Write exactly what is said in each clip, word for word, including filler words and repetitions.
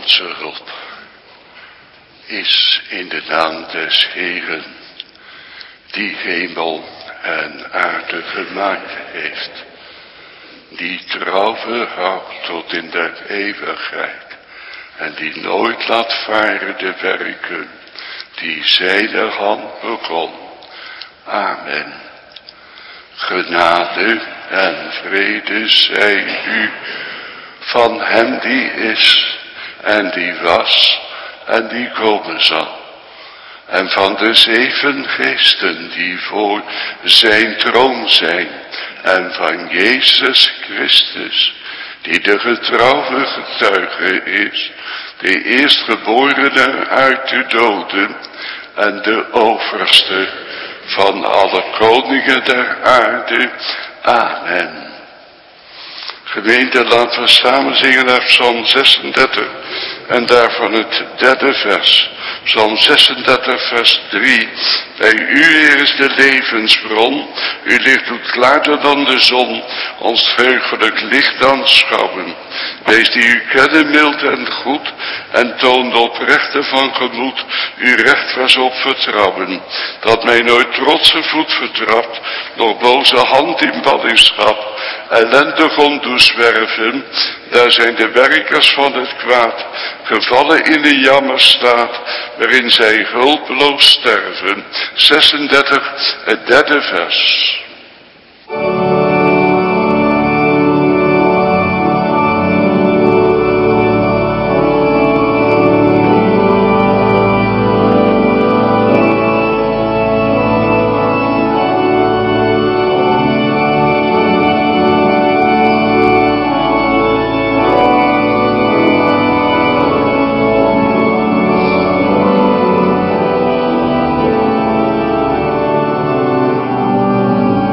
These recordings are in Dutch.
onze hulp is in de naam des Heeren, die hemel en aarde gemaakt heeft, die trouw verhoudt tot in der eeuwigheid en die nooit laat varen de werken die zijne hand begon. Amen. Genade en vrede zij u van hem die is en die was en die komen zal. En van de zeven geesten die voor zijn troon zijn. En van Jezus Christus, die de getrouwe getuige is. De eerstgeborene uit de doden en de overste van alle koningen der aarde. Amen. Gemeente, laten we samen zingen naar Psalm zesendertig en daarvan het derde vers. Psalm zesendertig vers drie. Bij u, Heer, is de levensbron. Uw licht doet klaarder dan de zon. Ons vreugdelijk licht aanschouwen. Wees die u kennen mild en goed. En toon de oprechte van gemoed. Uw recht was op vertrouwen. Dat mij nooit trotse voet vertrapt. Nog boze hand in ballingschap. Ellendig om doet zwerven. Daar zijn de werkers van het kwaad. Gevallen in de jammerstaat. Waarin zij hulpeloos sterven. zesendertig, het derde vers. Amen.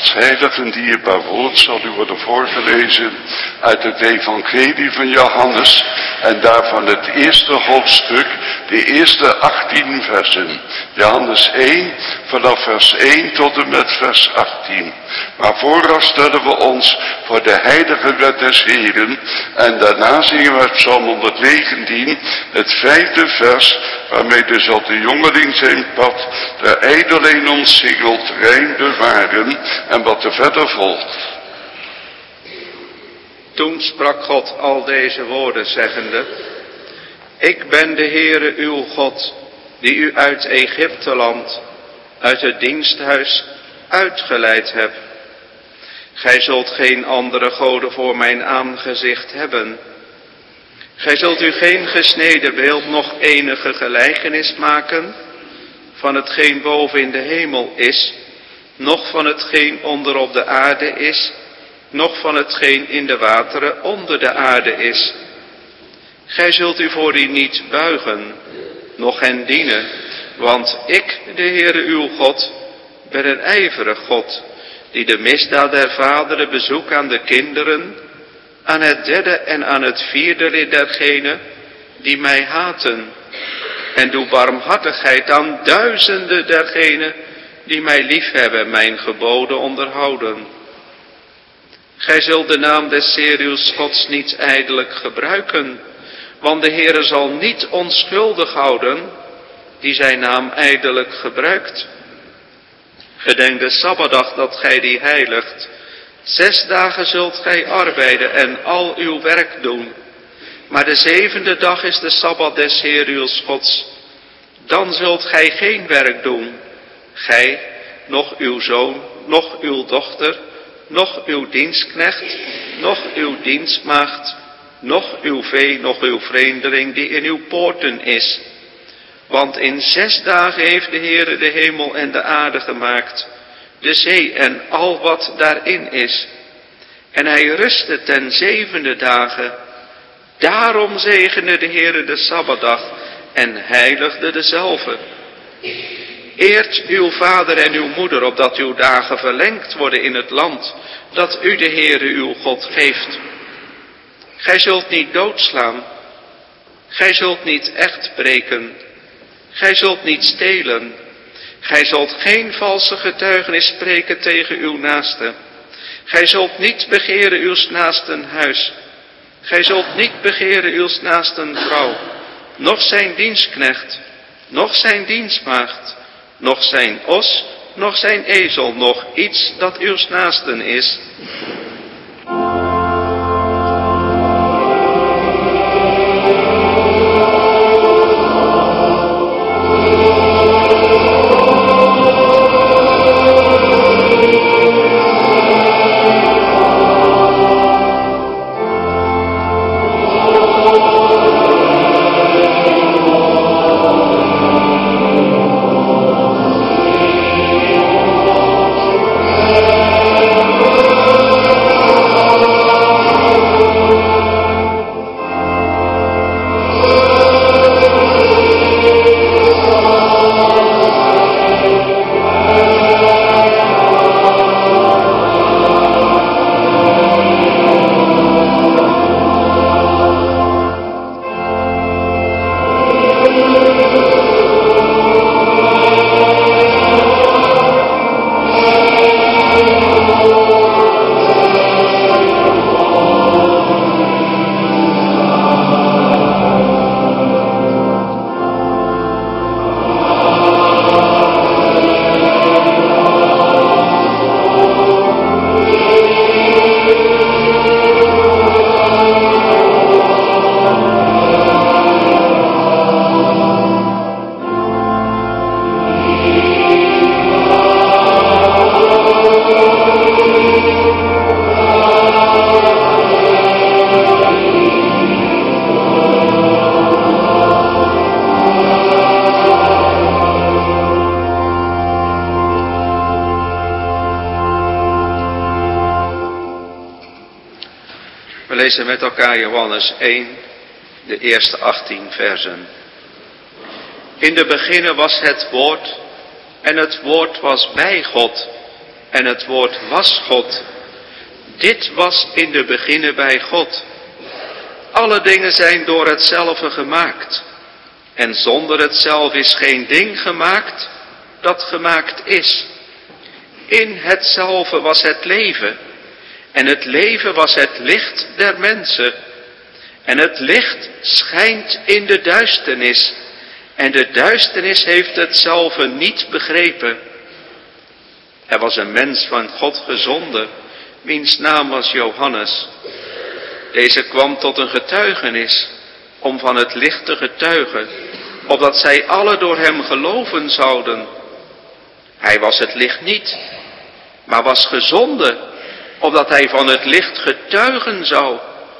Gods heilige dierbaar woord zal u worden voorgelezen uit het evangelie van Johannes en daarvan het eerste hoofdstuk, de eerste achttien versen. Johannes één, vanaf vers één tot en met vers achttien. Maar vooraf stellen we ons voor de heilige wet des Heren en daarna zingen we Psalm honderdnegentien, het vijfde vers, waarmee dus al de jongeling zijn pad, de ijdeleen omsingeld, rein bewaren en wat er verder volgt. Toen sprak God al deze woorden zeggende: Ik ben de Heere uw God, die u uit Egypteland, uit het diensthuis uitgeleid heb. Gij zult geen andere goden voor mijn aangezicht hebben. Gij zult u geen gesneden beeld, noch enige gelijkenis maken van hetgeen boven in de hemel is, noch van hetgeen onder op de aarde is, noch van hetgeen in de wateren onder de aarde is. Gij zult u voor die niet buigen, noch hen dienen, want ik, de Heere uw God, ben een ijverig God, die de misdaad der vaderen bezoekt aan de kinderen, aan het derde en aan het vierde lid dergenen die mij haten, en doe barmhartigheid aan duizenden dergenen die mij liefhebben, mijn geboden onderhouden. Gij zult de naam des Heeren uws Gods niet ijdelijk gebruiken, want de Heere zal niet onschuldig houden die zijn naam ijdelijk gebruikt. Gedenk de Sabbatdag dat gij die heiligt. Zes dagen zult gij arbeiden en al uw werk doen. Maar de zevende dag is de Sabbat des Heeren uws Gods. Dan zult gij geen werk doen. Gij, noch uw zoon, noch uw dochter, noch uw dienstknecht, noch uw dienstmaagd, noch uw vee, noch uw vreemdeling die in uw poorten is. Want in zes dagen heeft de Heere de hemel en de aarde gemaakt, de zee en al wat daarin is. En hij rustte ten zevende dagen. Daarom zegende de Heere de Sabbatdag en heiligde dezelve. Eert uw vader en uw moeder, opdat uw dagen verlengd worden in het land dat u de Heere uw God geeft. Gij zult niet doodslaan. Gij zult niet echt breken. Gij zult niet stelen. Gij zult geen valse getuigenis spreken tegen uw naaste. Gij zult niet begeren uw naasten huis. Gij zult niet begeren uw naasten vrouw, noch zijn dienstknecht, noch zijn dienstmaagd, noch zijn os, noch zijn ezel, noch iets dat uw naasten is. We lezen met elkaar Johannes één, de eerste achttien versen. In de beginne was het woord, en het woord was bij God, en het woord was God. Dit was in de beginnen bij God. Alle dingen zijn door hetzelfde gemaakt. En zonder hetzelfde is geen ding gemaakt dat gemaakt is. In hetzelfde was het leven. En het leven was het licht der mensen. En het licht schijnt in de duisternis. En de duisternis heeft hetzelfde niet begrepen. Er was een mens van God gezonden, wiens naam was Johannes. Deze kwam tot een getuigenis, om van het licht te getuigen, opdat zij alle door hem geloven zouden. Hij was het licht niet, maar was gezonden, opdat hij van het licht getuigen zou.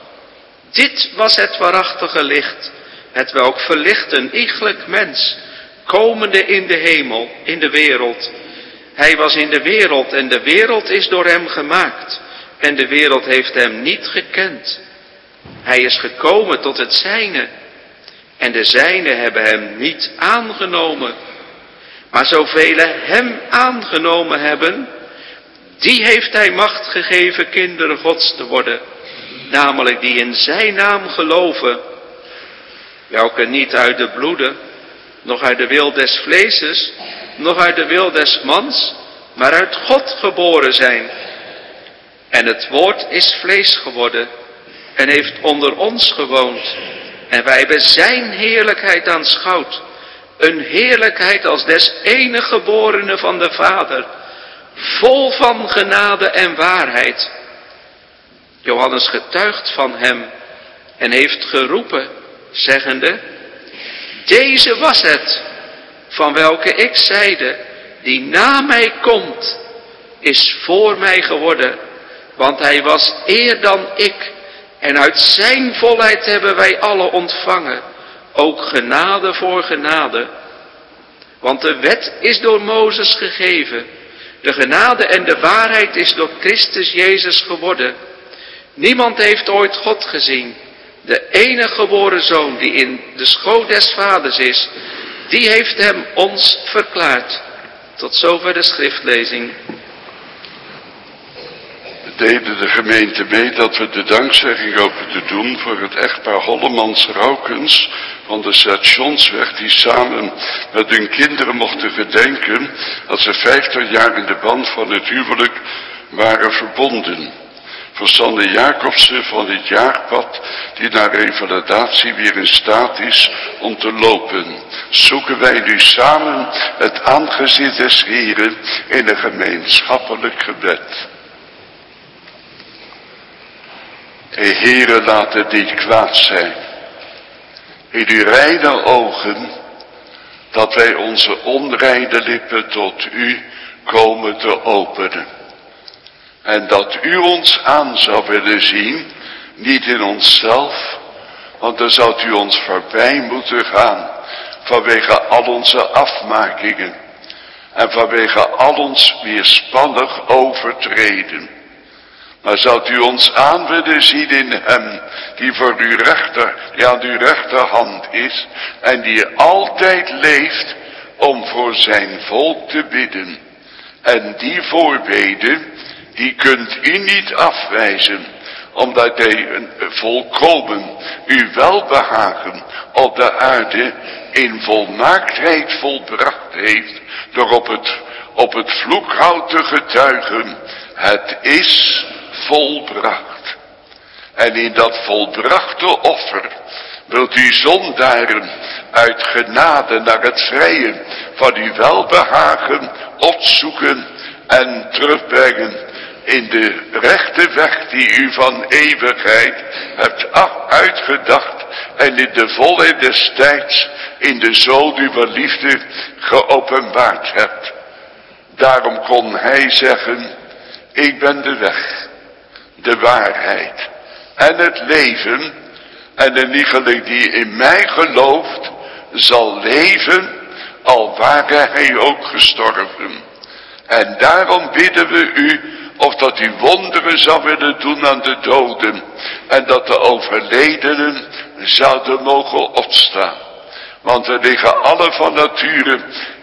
Dit was het waarachtige licht, het welk verlicht een iegelijk mens, komende in de hemel, in de wereld. Hij was in de wereld en de wereld is door hem gemaakt. En de wereld heeft hem niet gekend. Hij is gekomen tot het zijne. En de zijnen hebben hem niet aangenomen. Maar zoveel hem aangenomen hebben, die heeft hij macht gegeven kinderen Gods te worden. Namelijk die in zijn naam geloven. Welke niet uit de bloeden, nog uit de wil des vleeses, nog uit de wil des mans, maar uit God geboren zijn. En het woord is vlees geworden en heeft onder ons gewoond. En wij hebben zijn heerlijkheid aanschouwd. Een heerlijkheid als des enige geborene van de Vader. Vol van genade en waarheid. Johannes getuigt van hem en heeft geroepen, zeggende: Deze was het, van welke ik zeide, die na mij komt, is voor mij geworden. Want hij was eer dan ik. En uit zijn volheid hebben wij alle ontvangen. Ook genade voor genade. Want de wet is door Mozes gegeven. De genade en de waarheid is door Christus Jezus geworden. Niemand heeft ooit God gezien. De enige geboren Zoon die in de schoot des Vaders is, die heeft hem ons verklaard. Tot zover de schriftlezing. We deden de gemeente mee dat we de dankzegging hopen te doen voor het echtpaar Hollemans-Raukens van de Stationsweg, die samen met hun kinderen mochten gedenken dat ze vijftig jaar in de band van het huwelijk waren verbonden. Voor Sander Jacobsen van het jaarpad, die naar revalidatie weer in staat is om te lopen, zoeken wij nu samen het aangezicht des Heren in een gemeenschappelijk gebed. Heere, laat het niet kwaad zijn in uw reine ogen, dat wij onze onreine lippen tot u komen te openen. En dat u ons aan zou willen zien, niet in onszelf, want dan zou u ons voorbij moeten gaan, vanwege al onze afmakingen en vanwege al ons weerspannig overtreden. Maar zou u ons aan willen zien in hem, die voor uw rechter, die aan uw rechterhand is, en die altijd leeft om voor zijn volk te bidden. En die voorbeden, die kunt u niet afwijzen, omdat hij een volkomen uw welbehagen op de aarde in volmaaktheid volbracht heeft, door op het, op het vloekhout te getuigen: het is volbracht. En in dat volbrachte offer wilt u zondaren uit genade naar het vrije van uw welbehagen opzoeken en terugbrengen in de rechte weg die u van eeuwigheid hebt uitgedacht en in de volheid des tijds in de zoon uw liefde geopenbaard hebt. Daarom kon hij zeggen: ik ben de weg, de waarheid en het leven, en een iegelijk die in mij gelooft zal leven, al ware hij ook gestorven. En daarom bidden we u of dat u wonderen zou willen doen aan de doden, en dat de overledenen zouden mogen opstaan. Want we liggen alle van nature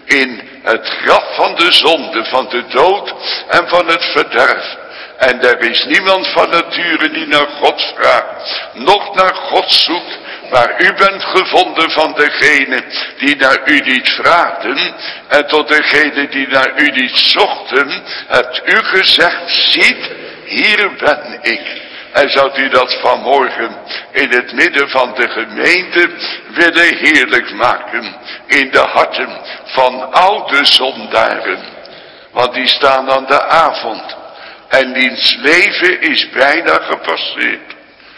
in het graf van de zonde, van de dood en van het verderf. En er is niemand van nature die naar God vraagt, noch naar God zoekt. Maar u bent gevonden van degene die naar u niet vraagden. En tot degene die naar u niet zochten, hebt u gezegd, ziet, hier ben ik. En zou u dat vanmorgen in het midden van de gemeente willen heerlijk maken. In de harten van oude zondaren. Want die staan aan de avond. En diens leven is bijna gepasseerd.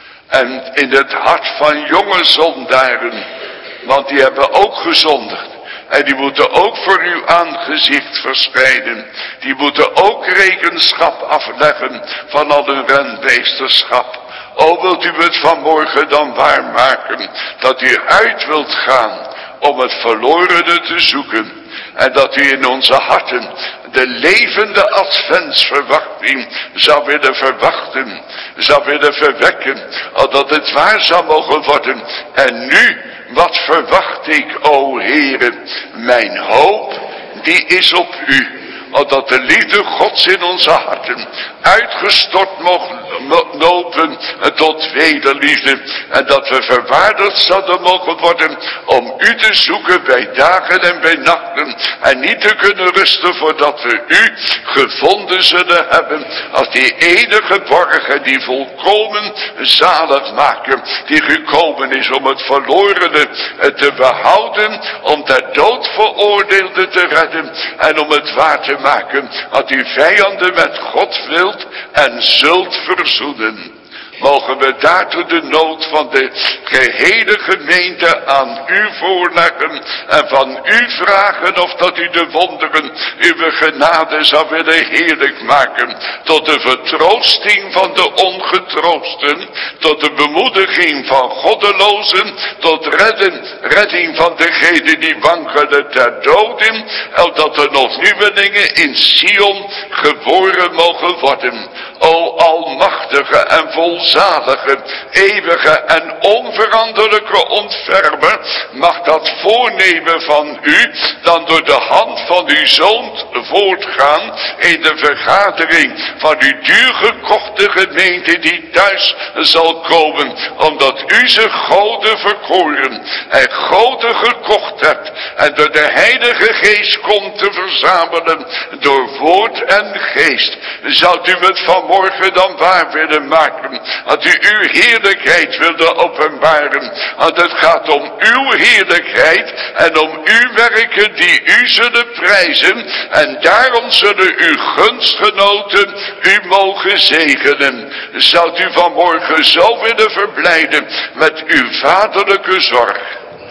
En in het hart van jonge zondaren. Want die hebben ook gezondigd. En die moeten ook voor uw aangezicht verschijnen. Die moeten ook rekenschap afleggen van al hun renmeesterschap. O, wilt u het vanmorgen dan waarmaken. Dat u uit wilt gaan om het verlorene te zoeken. En dat u in onze harten de levende adventsverwachting zou willen verwachten. Zou willen verwekken. Opdat het waar zou mogen worden. En nu, wat verwacht ik, o Heere. Mijn hoop, die is op u. Opdat de liefde Gods in onze harten uitgestort mogen lopen tot wederliefde. En dat we verwaardigd zouden mogen worden om u te zoeken bij dagen en bij nachten. En niet te kunnen rusten voordat we u gevonden zullen hebben. Als die enige borger die volkomen zalig maken. Die gekomen is om het verlorene te behouden. Om ter dood veroordeelde te redden. En om het waar te maken. Dat u vijanden met God wilt en zult verzoenen. Mogen we daartoe de nood van de gehele gemeente aan u voorleggen. En van u vragen of dat u de wonderen uw genade zou willen heerlijk maken. Tot de vertroosting van de ongetroosten. Tot de bemoediging van goddelozen. Tot redden, redding van degenen die wankelen ter doden. En dat er nog nieuwelingen in Sion geboren mogen worden. O almachtige en volzalige, eeuwige en onveranderlijke ontfermer, mag dat voornemen van u dan door de hand van uw zoon voortgaan in de vergadering van uw duurgekochte gemeente die thuis zal komen, omdat u ze goden verkoren en goden gekocht hebt en door de Heilige Geest komt te verzamelen door woord en geest. Zou u het vanmorgen dan waar willen maken, dat u uw heerlijkheid wilde openbaren, want het gaat om uw heerlijkheid en om uw werken die u zullen prijzen en daarom zullen uw gunstgenoten u mogen zegenen. Zou u vanmorgen zo willen verblijden met uw vaderlijke zorg,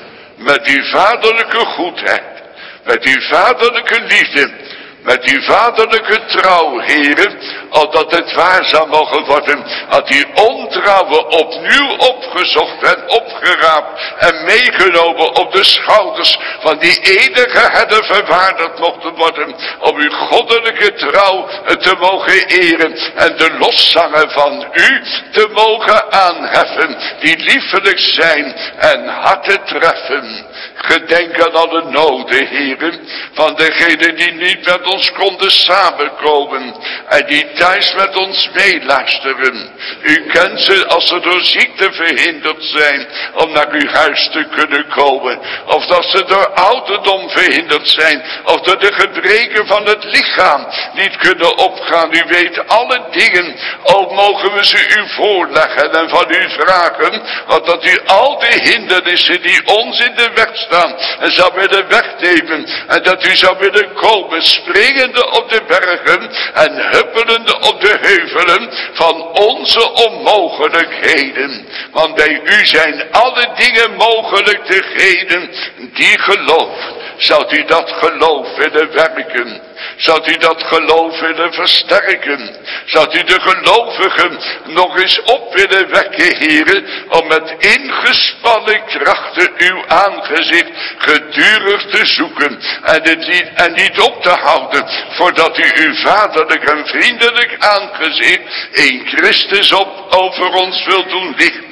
met uw vaderlijke goedheid, met uw vaderlijke liefde, met uw vaderlijke trouw, heren, opdat het waar zou mogen worden, dat die ontrouwe opnieuw opgezocht en opgeraapt en meegenomen op de schouders van die enige herder verwaardigd mochten worden, om uw goddelijke trouw te mogen eren en de loszangen van u te mogen aanheffen, die liefelijk zijn en harten treffen. Gedenk aan alle noden, heren, van degenen die niet met ons konden samenkomen en die thuis met ons meeluisteren. U kent ze als ze door ziekte verhinderd zijn om naar uw huis te kunnen komen. Of dat ze door ouderdom verhinderd zijn. Of door de gebreken van het lichaam niet kunnen opgaan. U weet alle dingen. Ook mogen we ze u voorleggen en van u vragen. Dat u al de hindernissen die ons in de weg staan en zou willen wegnemen. En dat u zou willen komen springende op de bergen en huppelende op de heuvelen van onze onmogelijkheden. Want bij u zijn alle dingen mogelijk degenen die gelooft. Zou u dat geloof willen werken? Zou u dat geloof willen versterken? Zou u de gelovigen nog eens op willen wekken, heren, om met ingespannen krachten uw aangezicht gedurig te zoeken en, het niet, en niet op te houden, voordat u uw vaderlijk en vriendelijk aangezicht in Christus op over ons wilt doen lichten.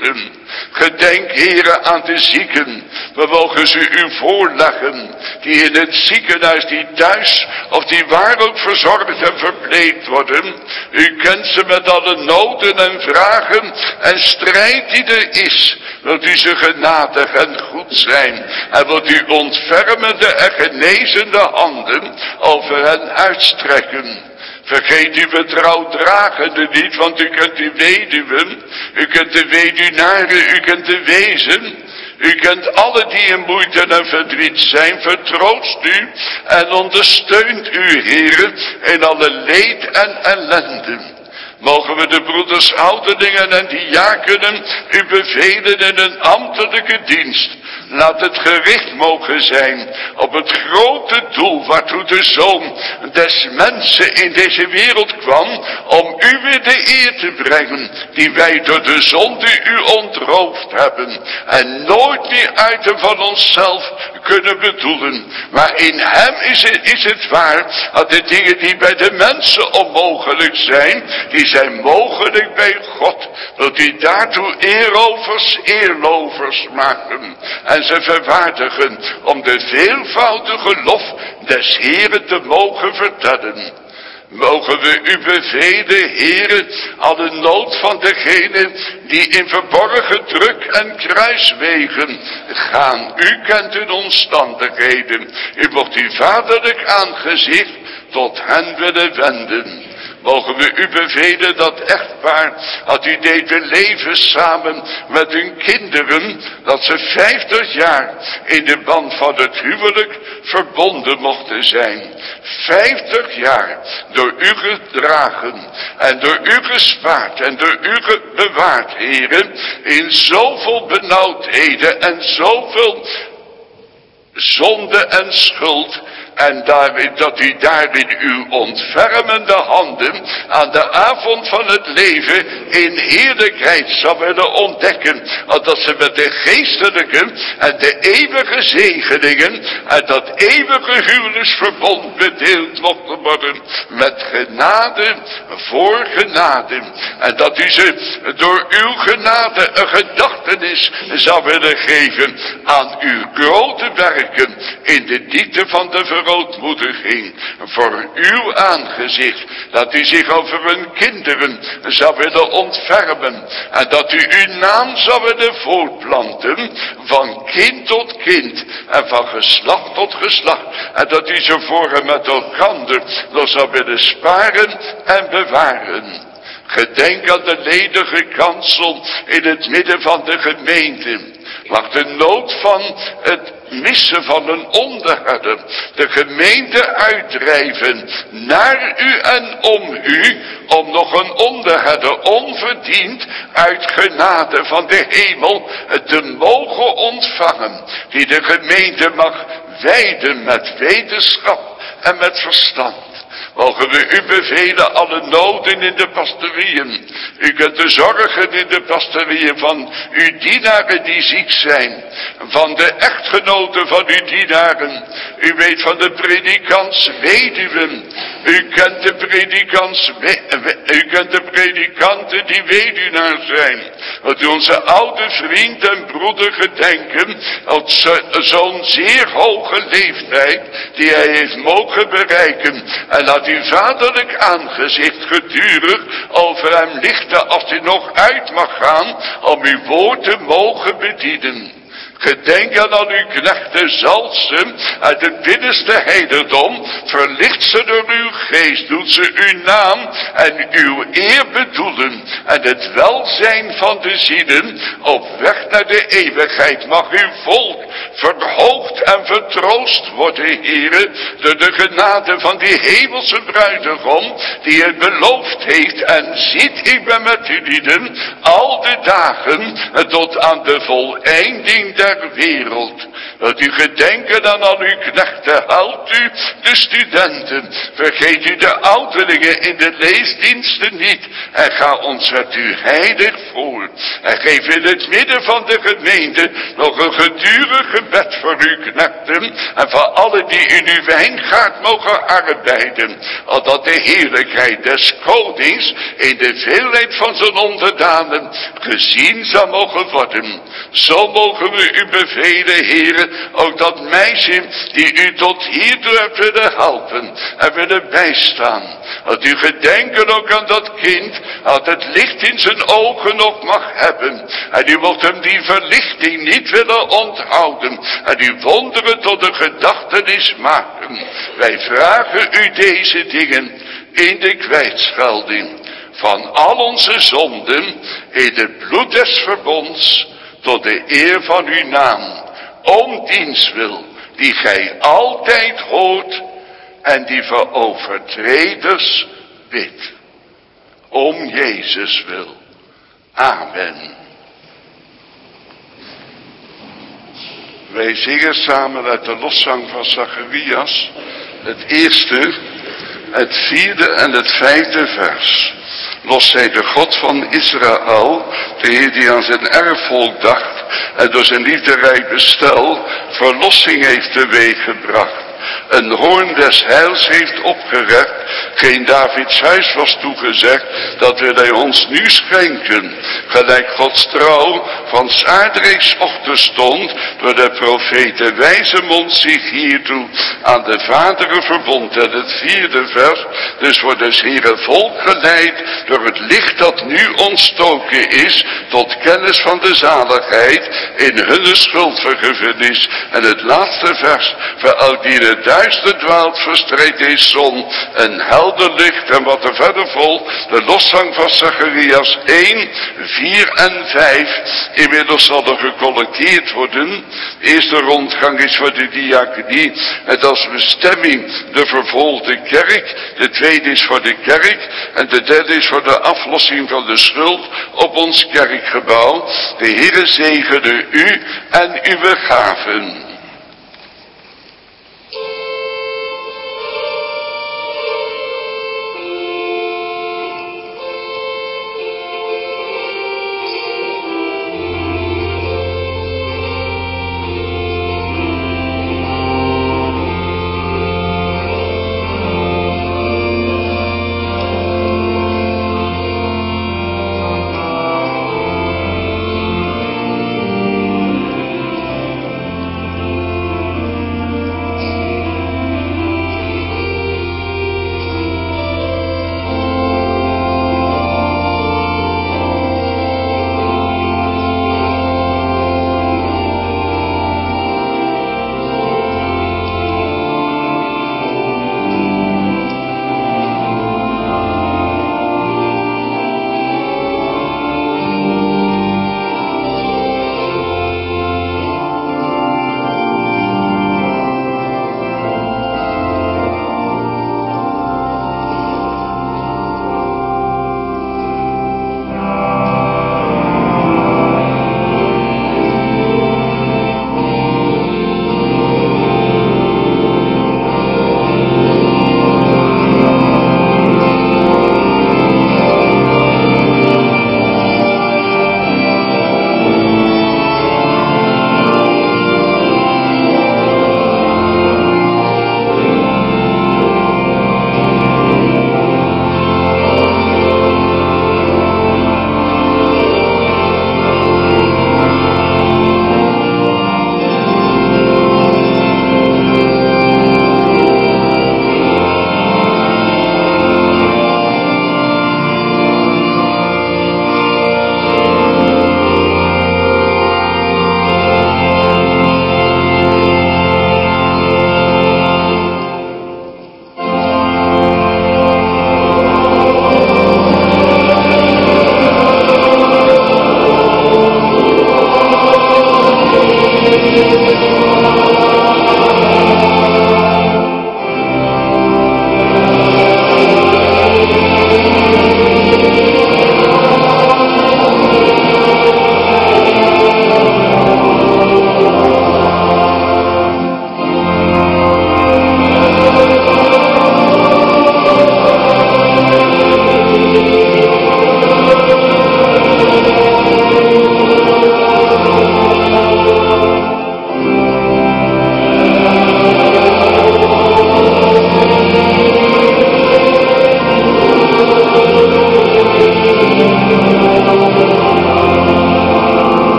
Gedenk, Heere, aan de zieken. We mogen ze u voorleggen, die in het ziekenhuis, die thuis of die waar ook verzorgd en verpleegd worden. U kent ze met alle noden en vragen en strijd die er is. Wilt u ze genadig en goed zijn en wilt u ontfermende en genezende handen over hen uitstrekken. Vergeet uw vertrouwdragende niet, want u kent de weduwen, u kent de weduwnaren, u kent de wezen. U kent alle die in moeite en verdriet zijn, vertroost u en ondersteunt u, Heere, in alle leed en ellende. Mogen we de broeders, ouderlingen en diakenen u bevelen in een ambtelijke dienst. Laat het gericht mogen zijn op het grote doel waartoe de Zoon des mensen in deze wereld kwam, om u weer de eer te brengen die wij door de zonde u ontroofd hebben. En nooit meer uiten van onszelf kunnen bedoelen. Maar in hem is het, is het waar dat de dingen die bij de mensen onmogelijk zijn, die zijn mogelijk bij God. Wilt u daartoe eerovers, eerlovers maken en ze verwaardigen om de veelvoudige lof des Heeren te mogen vertellen. Mogen we u bevelen, Heere, alle nood van degene die in verborgen druk en kruiswegen gaan. U kent hun omstandigheden. U mocht uw vaderlijk aangezicht tot hen willen wenden. Mogen we u bevelen dat echtpaar, dat u deed leven samen met hun kinderen, dat ze vijftig jaar in de band van het huwelijk verbonden mochten zijn. Vijftig jaar door u gedragen en door u gespaard en door u bewaard, Heere, in zoveel benauwdheden en zoveel zonde en schuld. En daarin, dat u daarin uw ontfermende handen aan de avond van het leven in heerlijkheid zou willen ontdekken. Dat ze met de geestelijke en de eeuwige zegeningen en dat eeuwige huwelijksverbond bedeeld mochten worden met genade voor genade. En dat u ze door uw genade een gedachtenis zou willen geven aan uw grote werken in de diepte van de verontmoediging voor uw aangezicht, dat u zich over hun kinderen zou willen ontfermen en dat u uw naam zou willen voortplanten van kind tot kind en van geslacht tot geslacht en dat u ze voor hem met elkander nog zou willen sparen en bewaren. Gedenk aan de ledige kansel in het midden van de gemeente. Mag de nood van het missen van een onderherder de gemeente uitdrijven naar u en om u, om nog een onderherder onverdiend uit genade van de hemel te mogen ontvangen, die de gemeente mag wijden met wetenschap en met verstand. Mogen we u bevelen alle noden in de pastorieën. U kunt de zorgen in de pastorieën van uw dienaren die ziek zijn. Van de echtgenoten van uw dienaren. U weet van de predikants weduwen. U kent de predikants, u kent de predikanten die weduwnaar zijn. Dat u onze oude vriend en broeder gedenken. Op zo'n zeer hoge leeftijd die hij heeft mogen bereiken. En laat uw vaderlijk aangezicht gedurig over hem lichten als hij nog uit mag gaan om uw woord te mogen bedienen. Gedenk aan al uw knechten, zalf ze uit het binnenste heiligdom, verlicht ze door uw geest, doet ze uw naam en uw eer bedoelen en het welzijn van de zielen op weg naar de eeuwigheid. Mag uw volk verhoogd en vertroost worden, Heere, door de genade van die hemelse bruidegom die het beloofd heeft en ziet, ik ben met u lieden al de dagen tot aan de voleinding der wereld. Dat u gedenken aan al uw knechten, helpt u de studenten, vergeet u de ouderlingen in de leesdiensten niet. En ga ontzet u heilig voor. En geef in het midden van de gemeente nog een gedurig gebed voor uw knechten. En voor allen die in uw wijngaard mogen arbeiden. Opdat de heerlijkheid des konings in de veelheid van zijn onderdanen gezien zal mogen worden. Zo mogen we u bevelen, heren, ook dat meisje die u tot hiertoe hebt willen helpen en willen bijstaan. Dat u gedenken ook aan dat kind, dat het licht in zijn ogen nog mag hebben. En u mocht hem die verlichting niet willen onthouden. En u wonderen tot de gedachtenis maken. Wij vragen u deze dingen in de kwijtschelding van al onze zonden in het bloed des verbonds tot de eer van uw naam. Om diens wil die gij altijd hoort en die voor overtreders bidt. Om Jezus wil. Amen. Wij zingen samen uit de loszang van Zacharias het eerste, het vierde en het vijfde vers. Los zij de God van Israël, de Heer die aan zijn erfvolk dacht en door zijn liefderijk bestel verlossing heeft teweeggebracht. Een hoorn des heils heeft opgerekt, geen Davids huis was toegezegd, dat wil hij ons nu schenken. Gelijk Gods trouw van Saardreeks ochtend stond, door de profeten wijze mond zich hiertoe aan de vaderen verbond. En het vierde vers, dus wordt des Heere volk geleid door het licht dat nu ontstoken is, tot kennis van de zaligheid in hunne schuldvergiffenis. En het laatste vers, voor elk die het duister dwaalt, verstreekt is zon, een helder licht. En wat er verder volgt, de loszang van Zacharias één, vier en vijf. Inmiddels zal er gecollecteerd worden. De eerste rondgang is voor de diaconie, en als bestemming de vervolgde kerk. De tweede is voor de kerk, en de derde is voor de aflossing van de schuld op ons kerkgebouw. De Heere zegene u en uw gaven.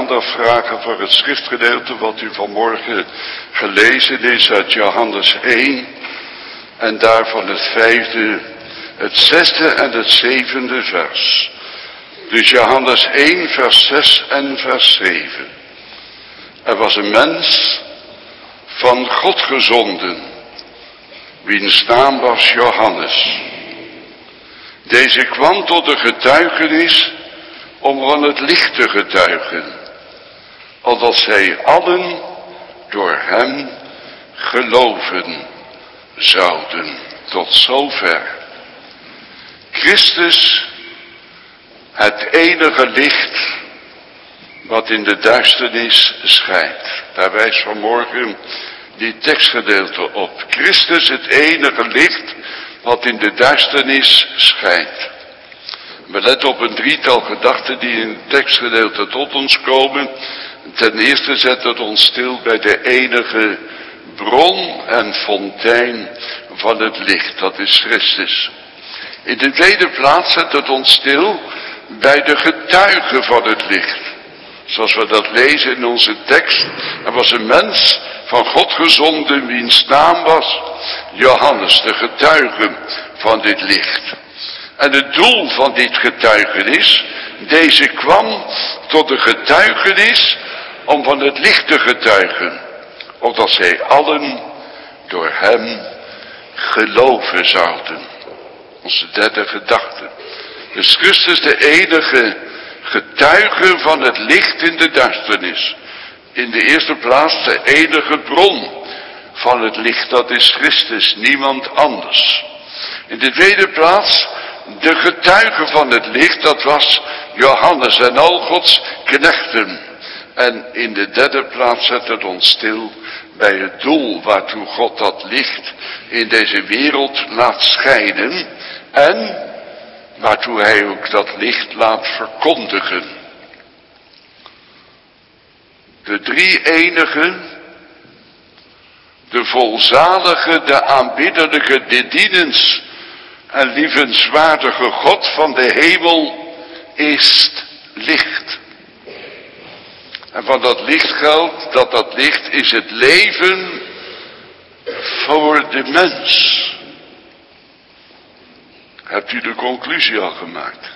aandacht vragen voor het schriftgedeelte wat u vanmorgen gelezen is uit Johannes één. En daarvan het vijfde, het zesde en het zevende vers. Dus Johannes één vers zes en vers zeven. Er was een mens van God gezonden, wiens naam was Johannes. Deze kwam tot de getuigenis om van het licht te getuigen, opdat zij allen door hem geloven zouden. Tot zover. Christus, het enige licht wat in de duisternis schijnt. Daar wijst vanmorgen die tekstgedeelte op. Christus, het enige licht wat in de duisternis schijnt. We letten op een drietal gedachten die in het tekstgedeelte tot ons komen. Ten eerste zet het ons stil bij de enige bron en fontein van het licht. Dat is Christus. In de tweede plaats zet het ons stil bij de getuige van het licht. Zoals we dat lezen in onze tekst. Er was een mens van God gezonden wiens naam was Johannes, de getuige van dit licht. En het doel van dit getuigenis, deze kwam tot de getuigenis om van het licht te getuigen. Opdat zij allen door hem geloven zouden. Onze derde gedachte. Dus Christus de enige getuige van het licht in de duisternis. In de eerste plaats de enige bron van het licht, dat is Christus, niemand anders. In de tweede plaats de getuige van het licht, dat was Johannes en al Gods knechten. En in de derde plaats zet het ons stil bij het doel waartoe God dat licht in deze wereld laat schijnen. En waartoe hij ook dat licht laat verkondigen. De drie enige, de volzalige, de aanbiddelijke, de dienens en lievenswaardige God van de hemel is licht. En van dat licht geldt dat dat licht is het leven voor de mens. Hebt u de conclusie al gemaakt?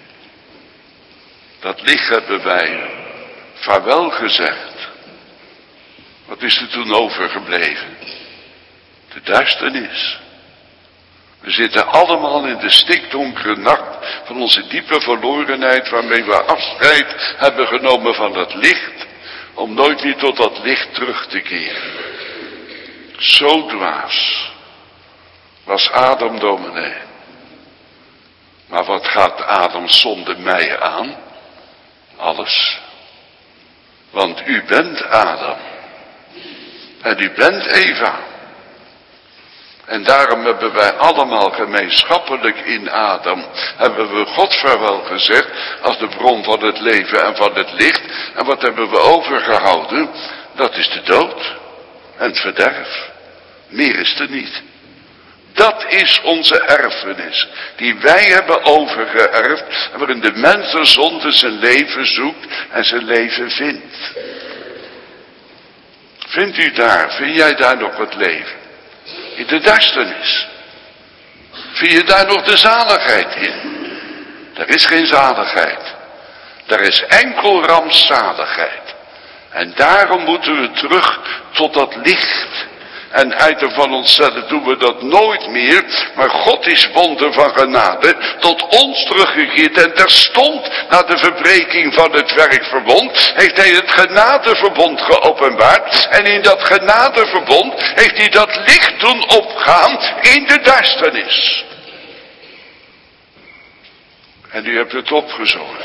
Dat licht hebben wij vaarwel gezegd. Wat is er toen overgebleven? De duisternis. We zitten allemaal in de stikdonkere nacht van onze diepe verlorenheid, waarmee we afscheid hebben genomen van dat licht, om nooit meer tot dat licht terug te keren. Zo dwaas was Adam, dominee. Maar wat gaat Adams zonde mij aan? Alles. Want u bent Adam. En u bent Eva. En daarom hebben wij allemaal gemeenschappelijk in Adam, hebben we God vaarwel gezegd als de bron van het leven en van het licht. En wat hebben we overgehouden? Dat is de dood en het verderf. Meer is er niet. Dat is onze erfenis, die wij hebben overgeërfd, en waarin de mens de zonde zijn leven zoekt en zijn leven vindt. Vindt u daar, vind jij daar nog het leven? In de duisternis. Vind je daar nog de zaligheid in? Er is geen zaligheid. Er is enkel rampzaligheid. En daarom moeten we terug tot dat licht. En uiten van onszelf doen we dat nooit meer. Maar God is wonder van genade tot ons teruggekeerd. En terstond na de verbreking van het werkverbond heeft hij het genadeverbond geopenbaard. En in dat genadeverbond heeft hij dat licht doen opgaan in de duisternis. En u hebt het opgezongen.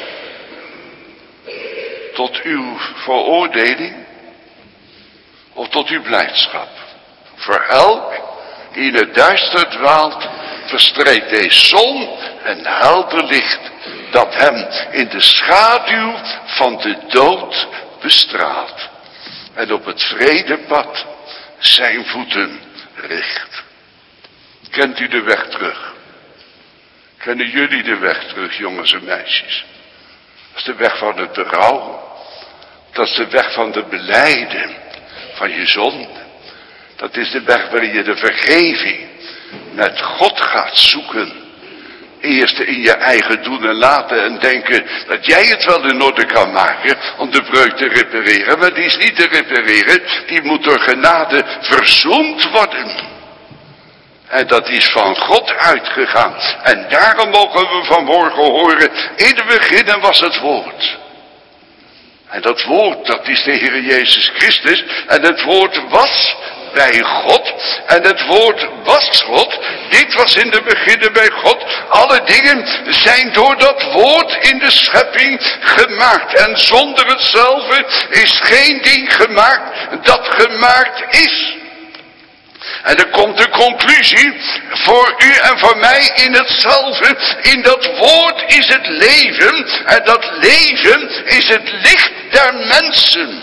Tot uw veroordeling of tot uw blijdschap. Voor elk die in het duister dwaalt, verstreekt deze zon en helder licht, dat hem in de schaduw van de dood bestraalt. En op het vredepad zijn voeten richt. Kent u de weg terug? Kennen jullie de weg terug, jongens en meisjes? Dat is de weg van het berouw. Dat is de weg van de belijden van je zonde. Dat is de weg waarin je de vergeving met God gaat zoeken. Eerst in je eigen doen en laten en denken dat jij het wel in orde kan maken om de breuk te repareren. Maar die is niet te repareren, die moet door genade verzoend worden. En dat is van God uitgegaan. En daarom mogen we vanmorgen horen, in het begin was het woord. En dat woord, dat is de Heer Jezus Christus. En het woord was bij God. En het woord was God. Dit was in de beginnen bij God. Alle dingen zijn door dat woord in de schepping gemaakt. En zonder hetzelfde is geen ding gemaakt dat gemaakt is. En er komt de conclusie voor u en voor mij in hetzelfde. In dat woord is het leven. En dat leven is het licht der mensen.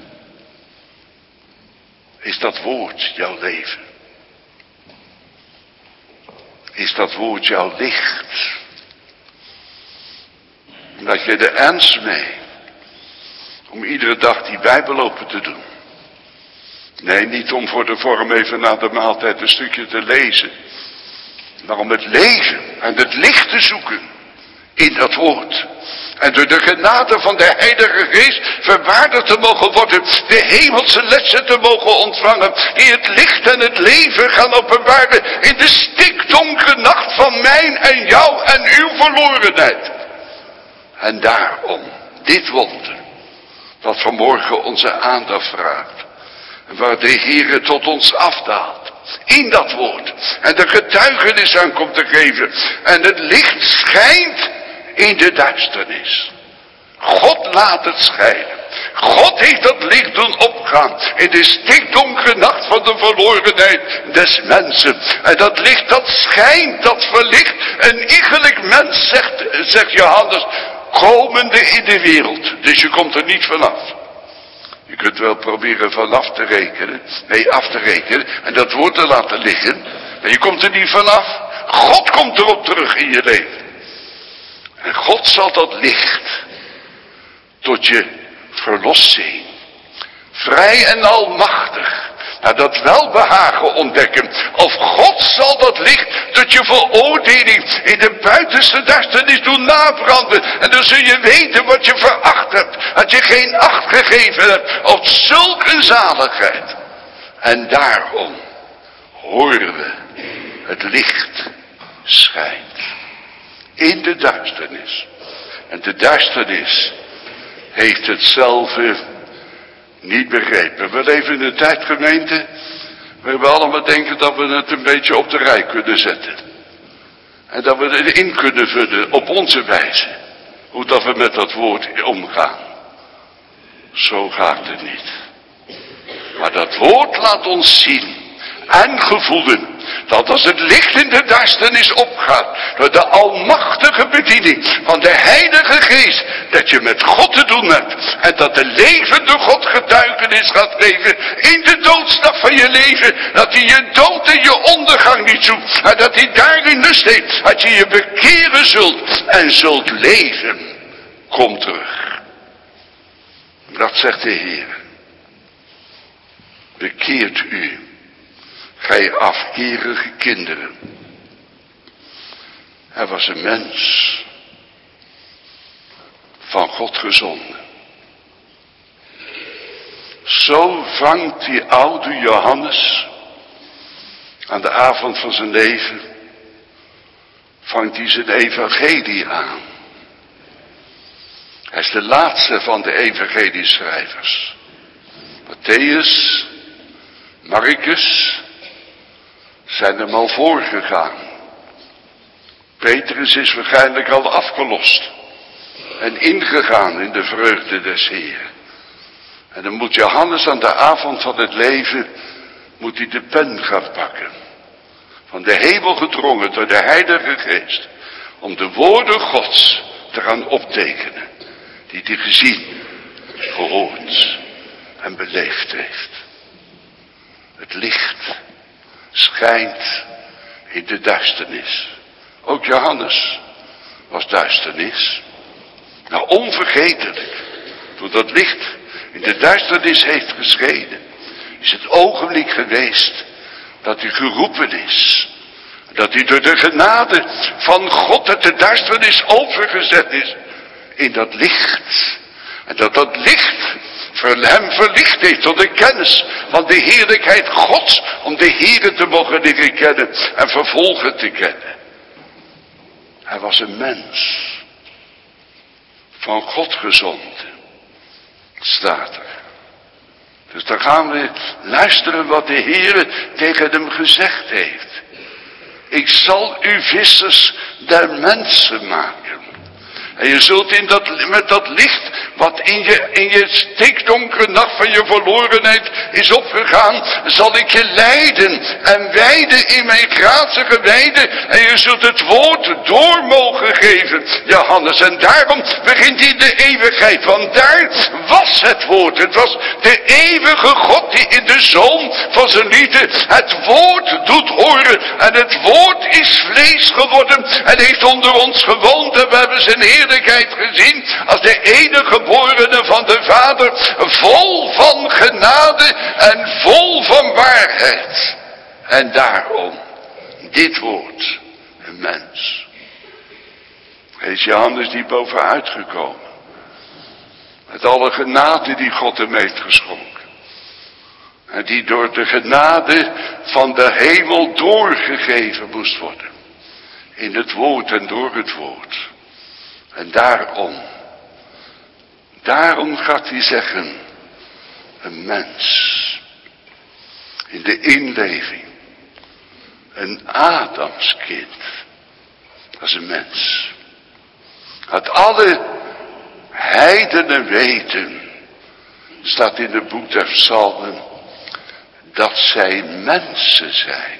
Is dat woord jouw leven? Is dat woord jouw licht? Dat je er ernst mee om iedere dag die Bijbel open te doen. Nee, niet om voor de vorm even na de maaltijd een stukje te lezen. Maar om het leven en het licht te zoeken in dat woord. En door de genade van de Heilige Geest verwaardigd te mogen worden. De hemelse lessen te mogen ontvangen. Die het licht en het leven gaan openbaren. In de stikdonkere nacht van mijn en jou en uw verlorenheid. En daarom dit wonder. Wat vanmorgen onze aandacht vraagt. Waar de Heere tot ons afdaalt. In dat woord. En de getuigenis aan komt te geven. En het licht schijnt in de duisternis. God laat het schijnen. God heeft dat licht doen opgaan. In de stikdonkere nacht van de verlorenheid des mensen. En dat licht dat schijnt, dat verlicht. Een iegelijk mens, zegt, zegt Johannes, komende in de wereld. Dus je komt er niet vanaf. Je kunt wel proberen vanaf te rekenen. Nee, af te rekenen. En dat woord te laten liggen. Maar je komt er niet vanaf. God komt erop terug in je leven. En God zal dat licht tot je verlossing. Vrij en almachtig. naar dat welbehagen ontdekken. Of God zal dat licht tot je veroordeling in de buitenste duisternis doen nabranden. En dan zul je weten wat je veracht hebt. Dat je geen acht gegeven hebt op zulke zaligheid. En daarom horen we het licht schijnt in de duisternis. En de duisternis heeft hetzelfde niet begrepen. We leven in een tijd, gemeente, waar we allemaal denken dat we het een beetje op de rij kunnen zetten. En dat we het in kunnen vullen op onze wijze. Hoe dat we met dat woord omgaan. Zo gaat het niet. Maar dat woord laat ons zien en gevoelen dat als het licht in de duisternis opgaat, door de almachtige bediening van de Heilige Geest, dat je met God te doen hebt. En dat de levende God getuigenis gaat geven in de doodsdag van je leven. Dat hij je dood en je ondergang niet zoekt. En dat hij daarin lust heeft. Dat je je bekeren zult en zult leven. Kom terug. Dat zegt de Heer. Bekeert u. Gij afkerige kinderen. Hij was een mens. Van God gezonden. Zo vangt die oude Johannes. Aan de avond van zijn leven. Vangt hij zijn evangelie aan. Hij is de laatste van de evangelieschrijvers. Matthäus, Marcus zijn hem al voorgegaan. Petrus is waarschijnlijk al afgelost. En ingegaan in de vreugde des Heeren. En dan moet Johannes aan de avond van het leven, moet hij de pen gaan pakken. Van de hemel gedrongen door de Heilige Geest. Om de woorden Gods te gaan optekenen. Die hij gezien, gehoord en beleefd heeft. Het licht schijnt in de duisternis. Ook Johannes was duisternis. Nou, onvergetelijk. Toen dat licht in de duisternis heeft geschenen, is het ogenblik geweest dat u geroepen is. Dat u door de genade van God uit de duisternis overgezet is in dat licht. En dat dat licht voor hem verlicht heeft tot de kennis van de heerlijkheid Gods. Om de Heere te mogen leren kennen en vervolgen te kennen. Hij was een mens. Van God gezonden. Staat er. Dus dan gaan we luisteren wat de Heere tegen hem gezegd heeft. Ik zal u vissers der mensen maken. En je zult in dat, met dat licht wat in je, in je stikdonkere nacht van je verlorenheid is opgegaan, zal ik je leiden en wijden in mijn grazige weide. En je zult het woord door mogen geven, Johannes. En daarom begint in de eeuwigheid, want daar was het woord. Het was de eeuwige God die in de zoon van zijn liefde het woord doet horen. En het woord is vlees geworden en heeft onder ons gewoond. En we hebben zijn heerlijkheid gezien als de enige geborene van de Vader, vol van genade en vol van waarheid. En daarom, dit woord, een mens. Is Johannes die bovenuit gekomen. Met alle genade die God hem heeft geschonken. En die door de genade van de hemel doorgegeven moest worden. In het woord en door het woord. En daarom, daarom gaat hij zeggen, een mens. In de inleving. Een Adamskind. Dat is een mens. Uit alle heidenen weten, staat in het boek der Psalmen, dat zij mensen zijn.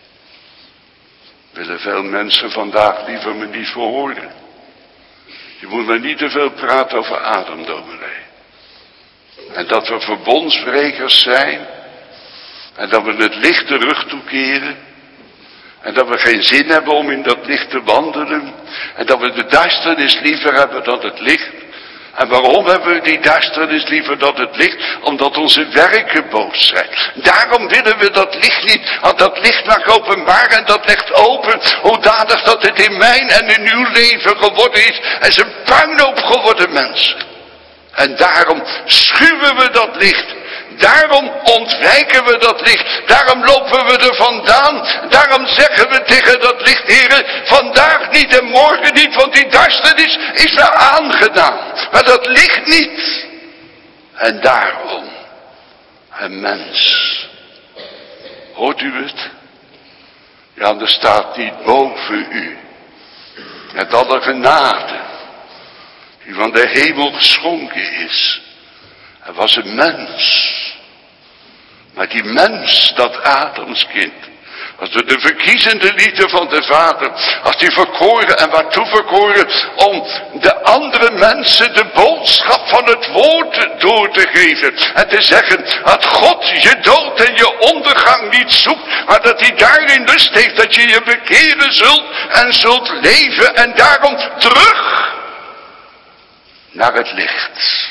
Willen veel mensen vandaag liever me niet verhoren. Je moet maar niet te veel praten over Adam, dominee. En dat we verbondsbrekers zijn. En dat we het licht de rug toekeren. En dat we geen zin hebben om in dat licht te wandelen. En dat we de duisternis liever hebben dan het licht. En waarom hebben we die duisternis liever dan het licht? Omdat onze werken boos zijn. Daarom willen we dat licht niet. Want dat licht maakt openbaar en dat legt open. Hoedanig dat het in mijn en in uw leven geworden is. En is een puinhoop geworden, mensen. En daarom schuwen we dat licht. Daarom ontwijken we dat licht. Daarom lopen we er vandaan. Daarom zeggen we tegen dat licht, heren, vandaag niet en morgen niet, want die duisternis is wel aangedaan. Maar dat licht niet. En daarom, een mens. Hoort u het? Ja, er staat niet boven u. Met alle genade die van de hemel geschonken is. Hij was een mens. Maar die mens, dat Adamskind, was door de verkiezende liefde van de Vader, als die verkoren en waartoe verkoren, om de andere mensen de boodschap van het woord door te geven. En te zeggen, dat God je dood en je ondergang niet zoekt, maar dat hij daarin lust heeft dat je je bekeren zult en zult leven. En daarom terug naar het licht.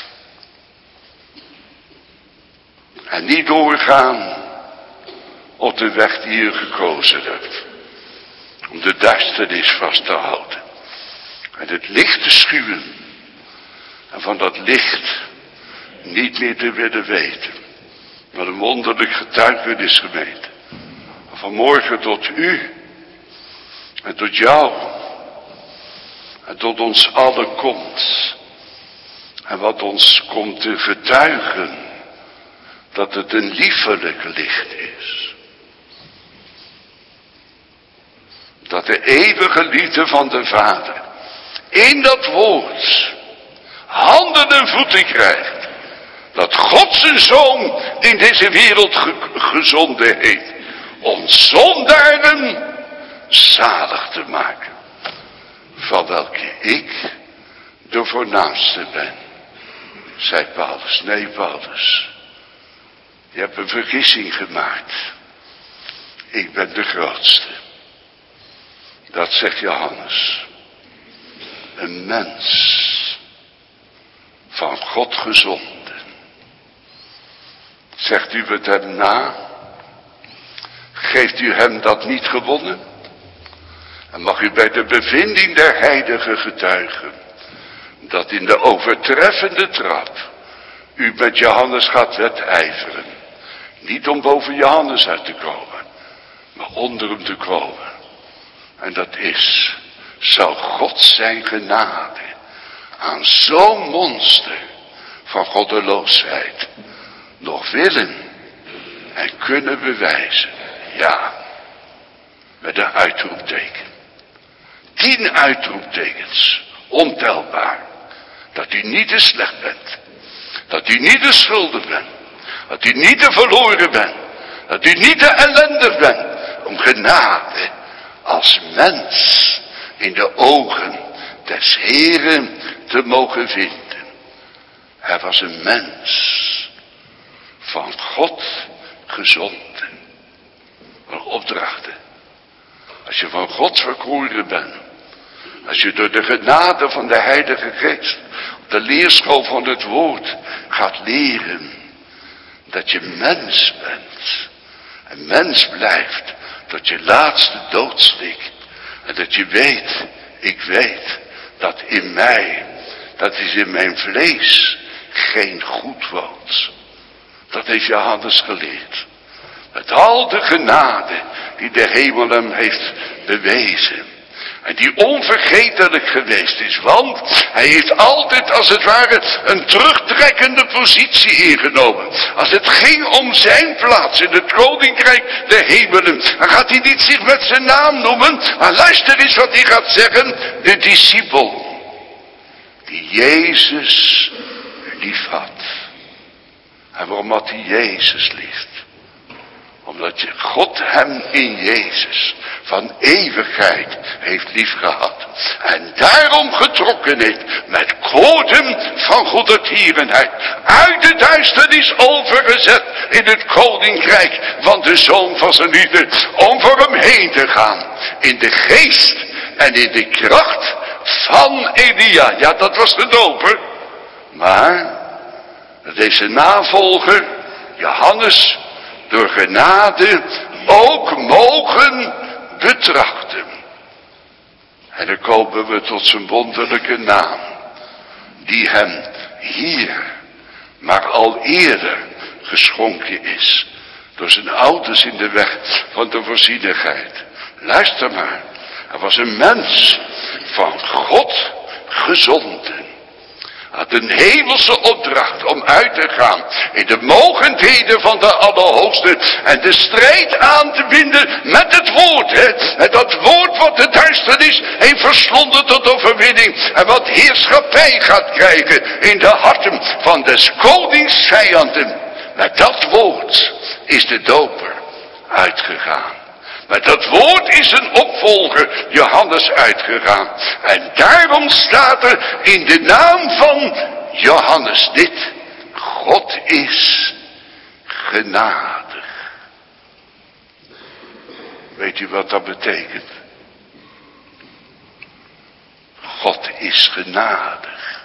En niet doorgaan op de weg die je gekozen hebt. Om de duisternis vast te houden. En het licht te schuwen. En van dat licht niet meer te willen weten. Maar een wonderlijk getuigenis gemeente. Vanmorgen tot u. En tot jou. En tot ons allen komt. En wat ons komt te getuigen. Dat het een liefelijk licht is. Dat de eeuwige liefde van de Vader in dat woord handen en voeten krijgt. Dat God zijn Zoon in deze wereld ge- gezonden heeft. Om zondaren zalig te maken. Van welke ik de voornaamste ben. Zei Paulus. Nee, Paulus. Je hebt een vergissing gemaakt. Ik ben de grootste. Dat zegt Johannes. Een mens. Van God gezonden. Zegt u het hem na? Geeft u hem dat niet gewonnen? En mag u bij de bevinding der heiligen getuigen, dat in de overtreffende trap u met Johannes gaat wedijveren. Niet om boven Johannes uit te komen, maar onder hem te komen. En dat is, zou God zijn genade aan zo'n monster van goddeloosheid nog willen en kunnen bewijzen. Ja, met een uitroepteken. Tien uitroeptekens, ontelbaar. Dat u niet te slecht bent. Dat u niet te schuldig bent. Dat u niet te verloren bent. Dat u niet te ellendig bent. Om genade als mens in de ogen des Heeren te mogen vinden. Hij was een mens van God gezonden. Een opdrachten. Als je van God verkoren bent. Als je door de genade van de Heilige Geest op de leerschool van het woord gaat leren. Dat je mens bent. En mens blijft tot je laatste doodsteek. En dat je weet, ik weet, dat in mij, dat is in mijn vlees, geen goed woont. Dat heeft Johannes geleerd. Met al de genade die de hemel hem heeft bewezen. En die onvergetelijk geweest is. Want hij heeft altijd als het ware een terugtrekkende positie ingenomen. Als het ging om zijn plaats in het koninkrijk der hemelen. Dan gaat hij niet zich met zijn naam noemen. Maar luister eens wat hij gaat zeggen. De discipel. Die Jezus lief had. En waarom had hij Jezus lief? Omdat je God hem in Jezus van eeuwigheid heeft lief gehad. En daarom getrokken heeft met koorden van goedertierenheid. Uit de duisternis overgezet in het koninkrijk van de Zoon van zijn liefde. Om voor hem heen te gaan. In de geest en in de kracht van Elia. Ja, dat was de doper. Maar deze navolger, Johannes, door genade ook mogen betrachten. En dan komen we tot zijn wonderlijke naam. Die hem hier, maar al eerder geschonken is. Door zijn ouders in de weg van de voorzienigheid. Luister maar. Hij was een mens van God gezonden. Had een hemelse opdracht om uit te gaan in de mogendheden van de Allerhoogste en de strijd aan te binden met het woord. Hè? En dat woord wat de duisternis heeft verslonden tot overwinning en wat heerschappij gaat krijgen in de harten van des konings vijanden. Met dat woord is de doper uitgegaan. Met dat woord is een opvolger, Johannes, uitgegaan. En daarom staat er in de naam van Johannes dit. God is genadig. Weet u wat dat betekent? God is genadig.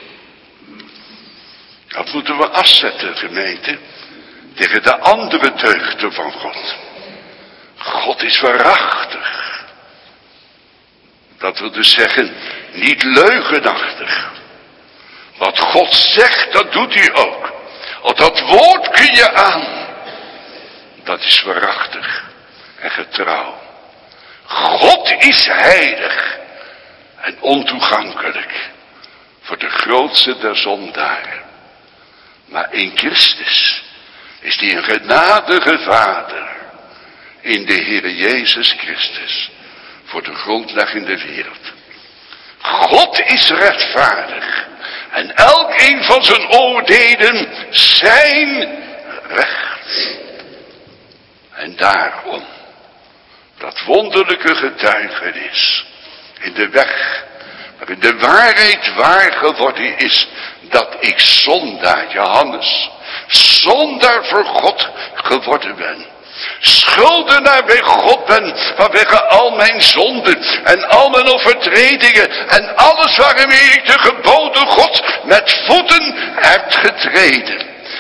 Dat moeten we afzetten, gemeente, tegen de andere deugden van God. God is waarachtig. Dat wil dus zeggen, niet leugenachtig. Wat God zegt, dat doet hij ook. Op dat woord kun je aan. Dat is waarachtig en getrouw. God is heilig en ontoegankelijk voor de grootste der zondaren. Maar in Christus is hij een genadige Vader. In de Heere Jezus Christus. Voor de grondleggende wereld. God is rechtvaardig. En elk een van zijn oordelen zijn recht. En daarom. Dat wonderlijke getuigenis. In de weg. Waarin de waarheid waar geworden is. Dat ik zondaar, Johannes. Zondaar voor God geworden ben. Schuldenaar bij God ben vanwege al mijn zonden en al mijn overtredingen en alles waarmee ik de geboden God met voeten heb getreden.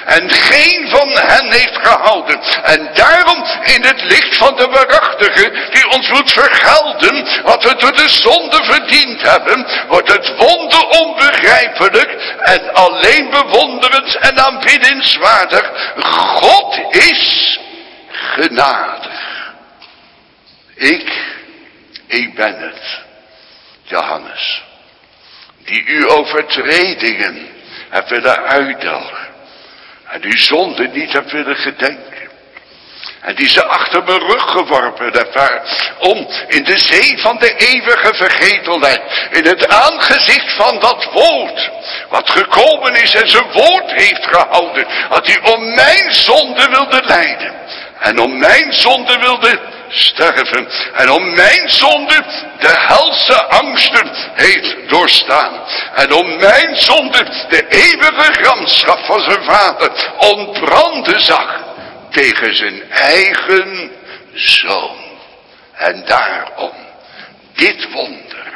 en geen van hen heeft gehouden. En daarom in het licht van de waarachtige, die ons moet vergelden wat we door de zonde verdiend hebben, wordt het wonder onbegrijpelijk en alleen bewonderend en aanbiddenswaardig. God is genadig. Ik, ik ben het, Johannes, die uw overtredingen heb willen uitdelgen en uw zonde niet heb willen gedenken. En die ze achter mijn rug geworpen heb, om in de zee van de eeuwige vergetelheid, in het aangezicht van dat woord, wat gekomen is en zijn woord heeft gehouden, dat hij om mijn zonde wilde lijden. En om mijn zonde wilde sterven. En om mijn zonde de helse angsten heeft doorstaan. En om mijn zonde de eeuwige gramschap van zijn vader ontbranden zag tegen zijn eigen zoon. En daarom dit wonder.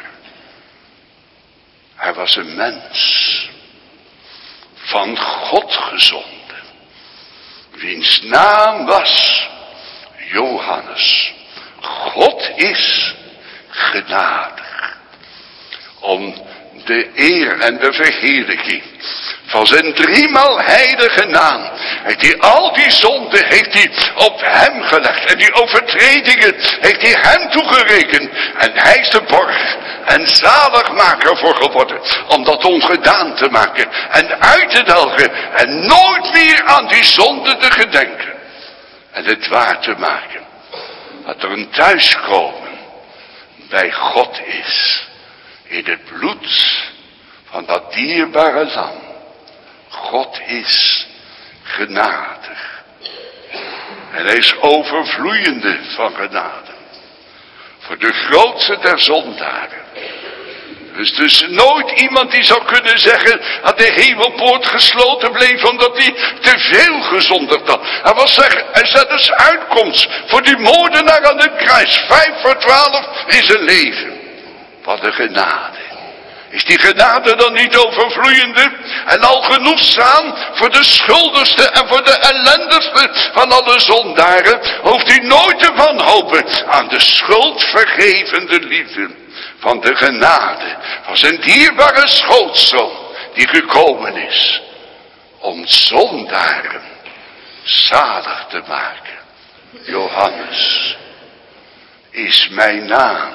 Hij was een mens van God gezonden, wiens naam was Johannes. God is genadig om de eer en de verheerlijking van zijn driemaal heilige naam. Heeft hij al die zonden heeft hij op hem gelegd. En die overtredingen heeft hij hem toegerekend. En hij is de borg en zaligmaker voor geworden. Om dat ongedaan te maken. En uit te delgen. En nooit meer aan die zonden te gedenken. En het waar te maken. Dat er een thuiskomen bij God is. In het bloed van dat dierbare lam. God is genadig. En hij is overvloeiende van genade. Voor de grootste der zondaren. Er is dus nooit iemand die zou kunnen zeggen dat de hemelpoort gesloten bleef omdat hij te veel gezondigd had. Er was zeggen, er zat dus uitkomst voor die moordenaar aan het kruis. Vijf voor twaalf in zijn leven. Wat een genade. Is die genade dan niet overvloeiende en al genoegzaam voor de schuldigste en voor de ellendigste van alle zondaren? Hoeft hij nooit te wanhopen aan de schuldvergevende liefde van de genade van zijn dierbare schootzoon die gekomen is om zondaren zalig te maken. Johannes is mijn naam.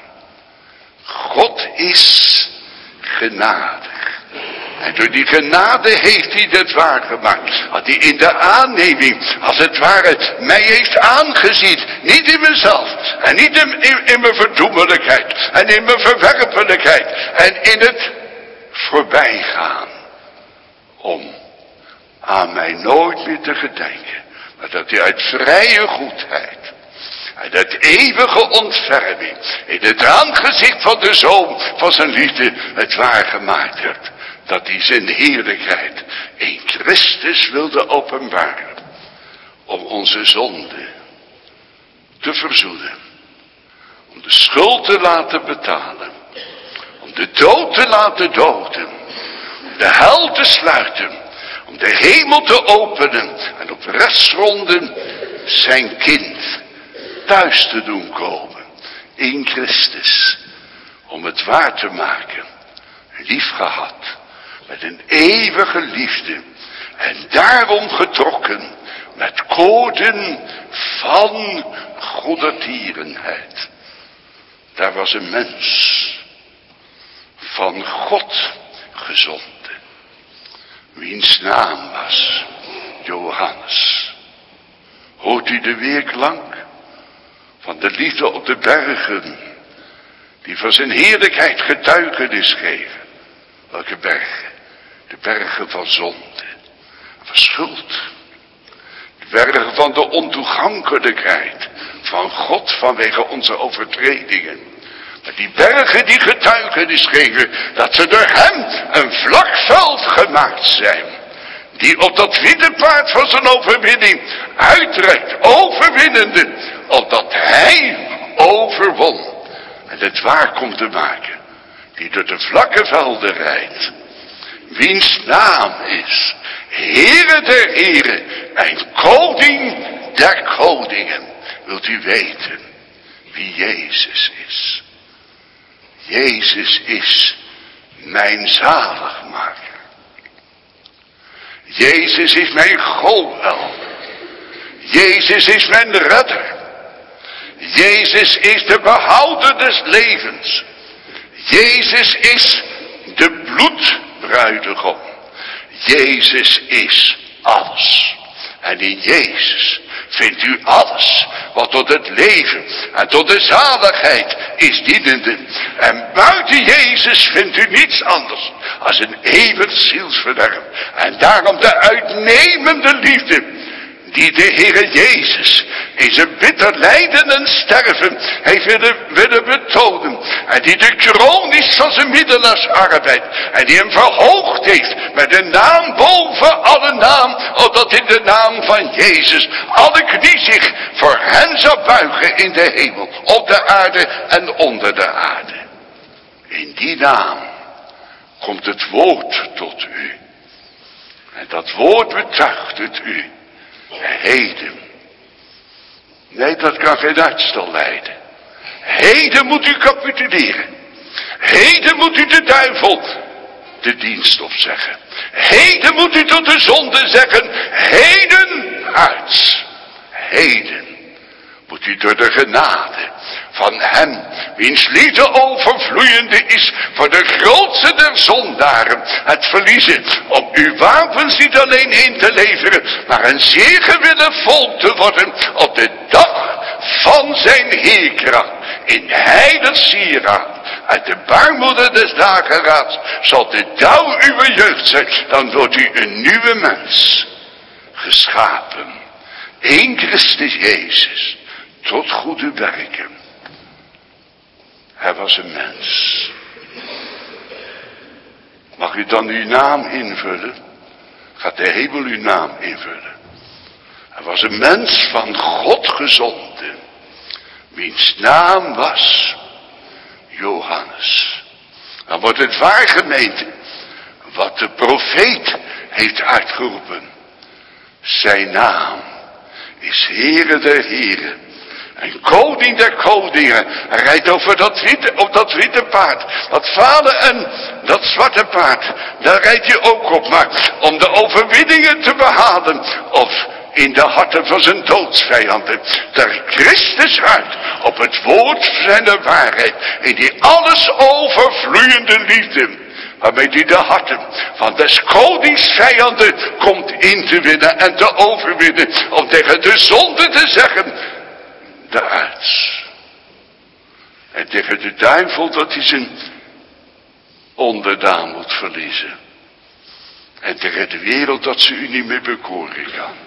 God is genadig. En door die genade heeft hij dit waargemaakt. Dat hij in de aanneming, als het ware, mij heeft aangezien. Niet in mezelf. En niet in, in, in mijn verdoemelijkheid. En in mijn verwerpelijkheid. En in het voorbijgaan. Om aan mij nooit meer te gedenken. Maar dat hij uit vrije goedheid. En dat eeuwige ontferming in het aangezicht van de Zoon van zijn liefde het waargemaakt werd. Dat hij zijn heerlijkheid in Christus wilde openbaren. Om onze zonde te verzoenen. Om de schuld te laten betalen. Om de dood te laten doden. Om de hel te sluiten. Om de hemel te openen. En op rechtsgronden zijn kind thuis te doen komen. In Christus. Om het waar te maken. Lief gehad. Met een eeuwige liefde. En daarom getrokken. Met koorden van goedertierenheid. Daar was een mens. Van God gezonden. Wiens naam was Johannes. Hoort u de weerklank van de liefde op de bergen, die van zijn heerlijkheid getuigenis geven? Welke bergen? De bergen van zonde, van schuld. De bergen van de ontoegankelijkheid van God vanwege onze overtredingen. Maar die bergen die getuigenis geven dat ze door hem een vlak veld gemaakt zijn. Die op dat witte paard van zijn overwinning uitrekt, overwinnende, opdat hij overwon. En het waar komt te maken, die door de vlakke velden rijdt. Wiens naam is Heere der heren en koning der koningen. Wilt u weten wie Jezus is? Jezus is mijn zaligmaker. Jezus is mijn Goël. Jezus is mijn redder. Jezus is de behouder des levens. Jezus is de bloedbruidegom. Jezus is alles. En in Jezus vindt u alles wat tot het leven en tot de zaligheid is dienende. En buiten Jezus vindt u niets anders als een eeuwig zielsverderf. En daarom de uitnemende liefde die de Heere Jezus in zijn bitter lijden en sterven heeft willen, willen betonen. En die de kroon is van zijn middelaarsarbeid. En die hem verhoogd heeft met de naam boven alle naam. Opdat in de naam van Jezus alle knie zich voor hen zal buigen in de hemel, op de aarde en onder de aarde. In die naam komt het woord tot u. En dat woord betuigt het u. Heden. Nee, dat kan geen uitstel leiden. Heden moet u capituleren. Heden moet u de duivel de dienst opzeggen. Heden moet u tot de zonde zeggen. Heden uit. Heden moet u door de genade van hem, wiens liefde overvloeiende is voor de grootste der zondaren, het verliezen om uw wapens niet alleen in te leveren, maar een zeer gewillig volk te worden op de dag van zijn heerkracht. In heilig sieraad, uit de baarmoeder des dageraads, zal de dauw uw jeugd zijn, dan wordt u een nieuwe mens, geschapen in Christus Jezus, tot goede werken. Hij was een mens. Mag u dan uw naam invullen? Gaat de hemel uw naam invullen? Hij was een mens van God gezonden, wiens naam was Johannes. Dan wordt het waar, gemeente, wat de profeet heeft uitgeroepen. Zijn naam is Heere der Heren en koning der koningen. Hij rijdt over dat witte, op dat witte paard. Dat vale en dat zwarte paard. Daar rijdt hij ook op. Maar om de overwinningen te behalen. Of in de harten van zijn doodsvijanden. Ter Christus uit. Op het woord van de waarheid. In die alles overvloeiende liefde. Waarmee hij de harten van des konings vijanden komt in te winnen en te overwinnen. Om tegen de zonde te zeggen. Eruit. En tegen de duivel dat hij zijn onderdaan moet verliezen. En tegen de wereld dat ze u niet meer bekoren kan.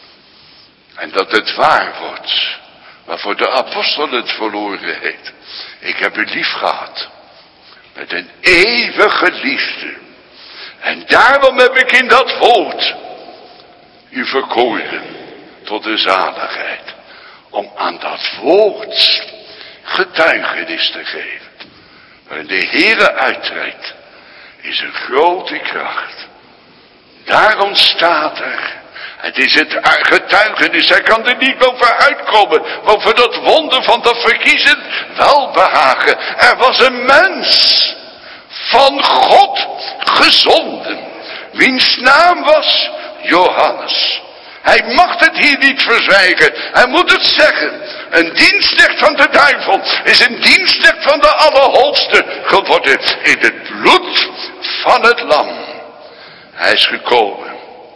En dat het waar wordt. Waarvoor de apostel het verloren heeft. Ik heb u lief gehad. Met een eeuwige liefde. En daarom heb ik in dat woord u verkoren tot de zaligheid. Om aan dat woord getuigenis te geven. Waarin de Heere uittrekt, is een grote kracht. Daarom staat er, het is het getuigenis, hij kan er niet boven uitkomen, boven dat wonder van dat verkiezend welbehagen. Er was een mens, van God gezonden, wiens naam was Johannes. Hij mag het hier niet verzwijgen. Hij moet het zeggen. Een dienstknecht van de duivel is een dienstknecht van de Allerhoogste geworden. In het bloed van het lam. Hij is gekomen.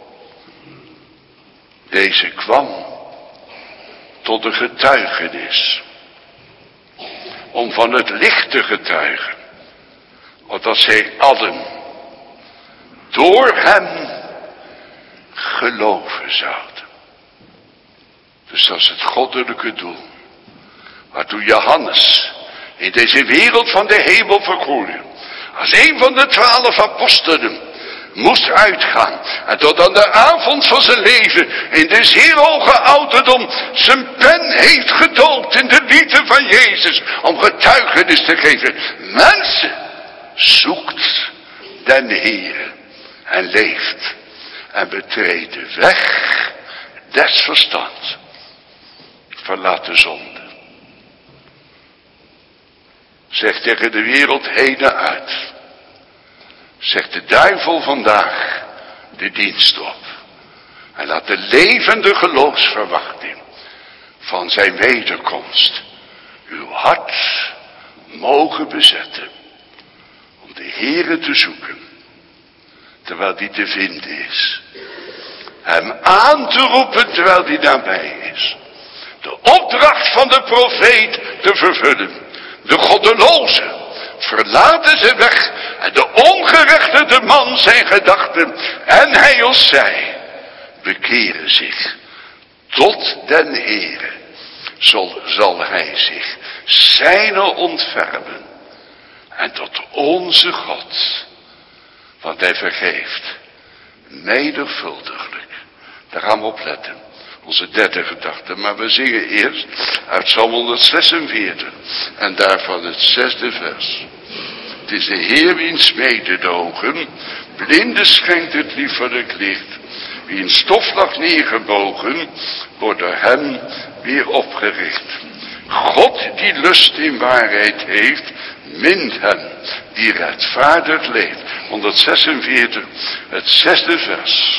Deze kwam tot de getuigenis. Om van het licht te getuigen. Opdat zij allen door hem geloven zouden. Dus dat is het goddelijke doel. Waartoe Johannes in deze wereld van de hemel verkoren. Als een van de twaalf apostelen moest uitgaan. En tot aan de avond van zijn leven in de zeer hoge ouderdom zijn pen heeft gedoopt in de liefde van Jezus. Om getuigenis te geven. Mensen, zoekt den Heere en leeft. en betreed de weg des verstands. Verlaat de zonde. Zeg tegen de wereld heden uit. Zeg de duivel vandaag de dienst op. En laat de levende geloofsverwachting van zijn wederkomst uw hart mogen bezetten. Om de Heere te zoeken, terwijl die te vinden is. Hem aan te roepen terwijl die nabij is. De opdracht van de profeet te vervullen. De goddeloze verlaten zijn weg en de ongerechtigde man zijn gedachten. En hij als zij bekeren zich tot den Heere. Zal, zal hij zich zijne ontfermen. En tot onze God. Want hij vergeeft menigvuldiglijk. Daar gaan we op letten. Onze derde gedachte. Maar we zingen eerst uit Psalm honderdzesenveertig. En daarvan het zesde vers. Het is de Heer wiens mededogen. Blinden schenkt het liefelijk licht. Wie in stof lag neergebogen. Wordt door hem weer opgericht. God die lust in waarheid heeft. Mint hem die rechtvaardig leeft. honderdzesenveertig, het zesde vers.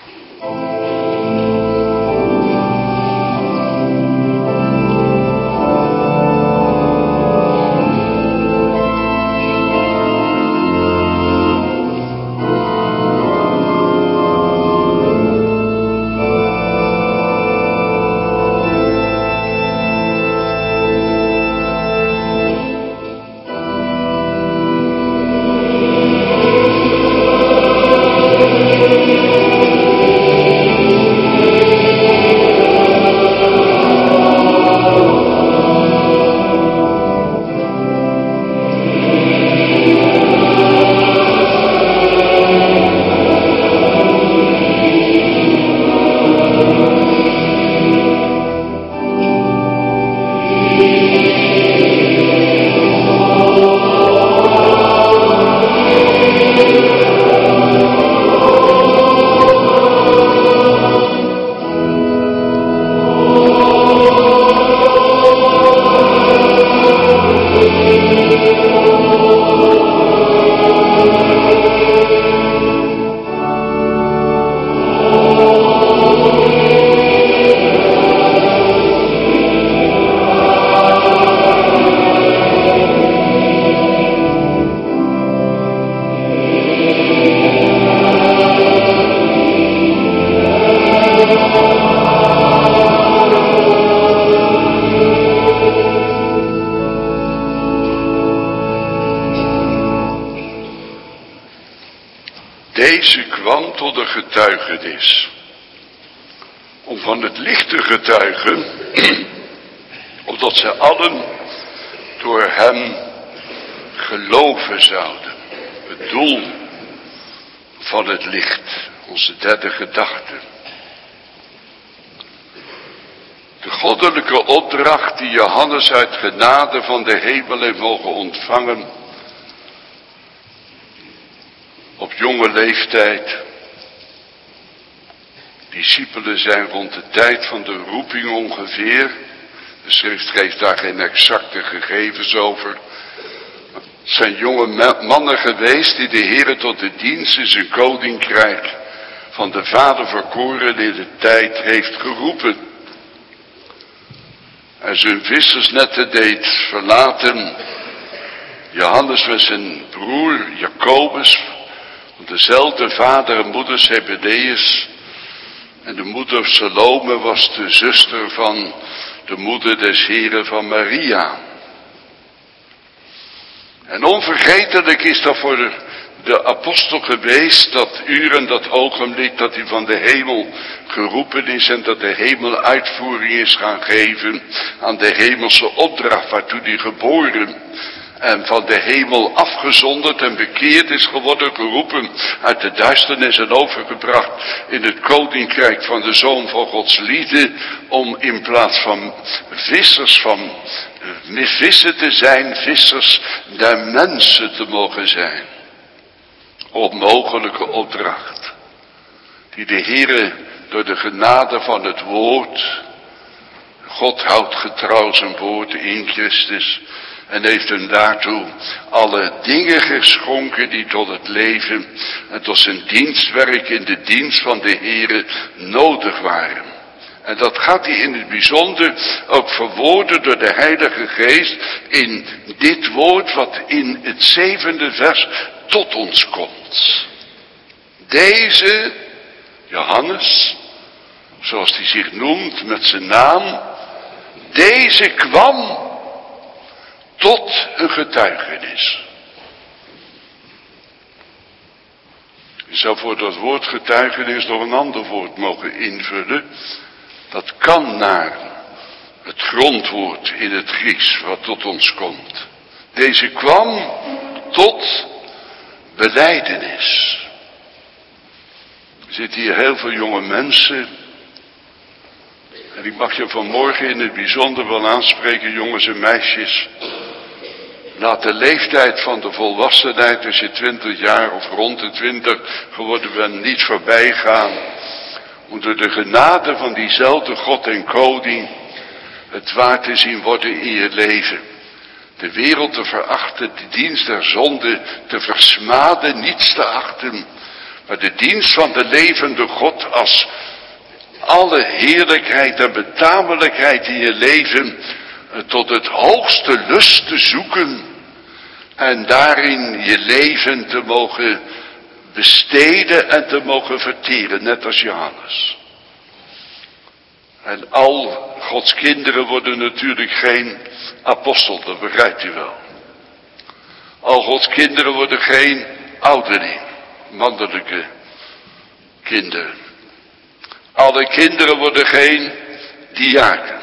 Deze kwam tot de getuigenis. Om van het licht te getuigen. Opdat zij allen door hem geloven zouden. Het doel van het licht. Onze derde gedachte. De goddelijke opdracht die Johannes uit genade van de hemel heeft mogen ontvangen. Op jonge leeftijd. Discipelen zijn rond de tijd van de roeping ongeveer. De schrift geeft daar geen exacte gegevens over. Het zijn jonge mannen geweest die de Heere tot de dienst in zijn koninkrijk van de Vader verkoren in de tijd heeft geroepen. En zijn vissersnetten deed verlaten. Johannes was zijn broer Jacobus. Dezelfde vader en moeder Zebedeus. En de moeder Salome was de zuster van de moeder des Heren van Maria. En onvergetelijk is dat voor de apostel geweest, dat uur en dat ogenblik dat hij van de hemel geroepen is en dat de hemel uitvoering is gaan geven aan de hemelse opdracht waartoe hij geboren en van de hemel afgezonderd en bekeerd is geworden, geroepen uit de duisternis en overgebracht in het koninkrijk van de Zoon van Gods liefde, om in plaats van vissers van vissen te zijn, vissers der mensen te mogen zijn. Onmogelijke opdracht. die de Heere door de genade van het woord, God houdt getrouw zijn woord in Christus en heeft hem daartoe alle dingen geschonken die tot het leven en tot zijn dienstwerk in de dienst van de Heere nodig waren. En dat gaat hij in het bijzonder ook verwoorden door de Heilige Geest in dit woord wat in het zevende vers tot ons komt. Deze Johannes, zoals hij zich noemt met zijn naam, deze kwam tot een getuigenis. Je zou voor dat woord getuigenis nog een ander woord mogen invullen. Dat kan naar het grondwoord in het Grieks wat tot ons komt. Deze kwam tot belijdenis. Er zitten hier heel veel jonge mensen. En ik mag je vanmorgen in het bijzonder wel aanspreken, jongens en meisjes. Laat de leeftijd van de volwassenheid, als je twintig jaar of rond de twintig geworden bent, niet voorbij gaan. Om door de genade van diezelfde God en Koning het waar te zien worden in je leven. De wereld te verachten, de dienst der zonde te versmaden, niets te achten. Maar de dienst van de levende God als alle heerlijkheid en betamelijkheid in je leven tot het hoogste lust te zoeken. En daarin je leven te mogen besteden en te mogen verteren, net als Johannes. En al Gods kinderen worden natuurlijk geen apostel, dat begrijpt u wel. Al Gods kinderen worden geen ouderling, mannelijke kinderen. Alle kinderen worden geen diaken.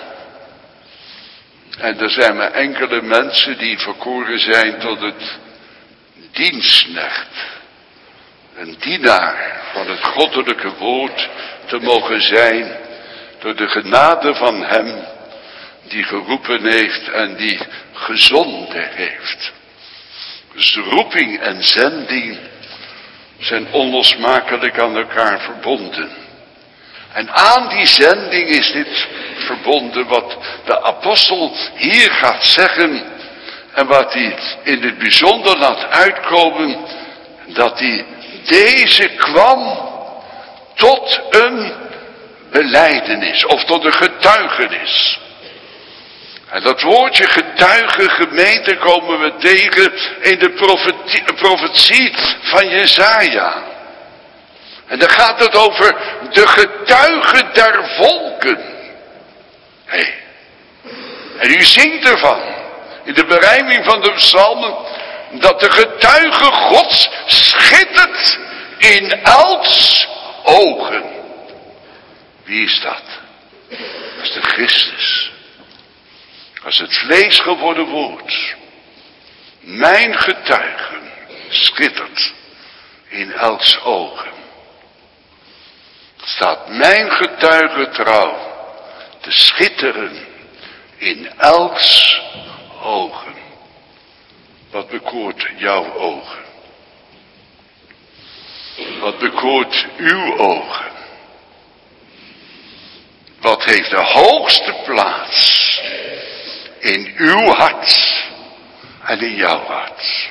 En er zijn maar enkele mensen die verkoren zijn tot het dienstknecht. Een dienaar van het goddelijke woord te mogen zijn door de genade van hem die geroepen heeft en die gezonden heeft. Dus de roeping en zending zijn onlosmakelijk aan elkaar verbonden. En aan die zending is dit verbonden wat de apostel hier gaat zeggen en wat hij in het bijzonder laat uitkomen, dat hij deze kwam tot een belijdenis of tot een getuigenis. En dat woordje getuige, gemeente, komen we tegen in de profetie, profetie van Jesaja. En dan gaat het over de getuige der volken. Hé. Hey. En u zingt ervan, in de berijming van de psalmen, dat de getuige Gods schittert in elks ogen. Wie is dat? Dat is de Christus. Als het vlees geworden woord. Mijn getuige schittert in elks ogen. Staat mijn getuige trouw te schitteren in elks ogen. Wat bekoort jouw ogen? Wat bekoort uw ogen? Wat heeft de hoogste plaats in uw hart en in jouw hart?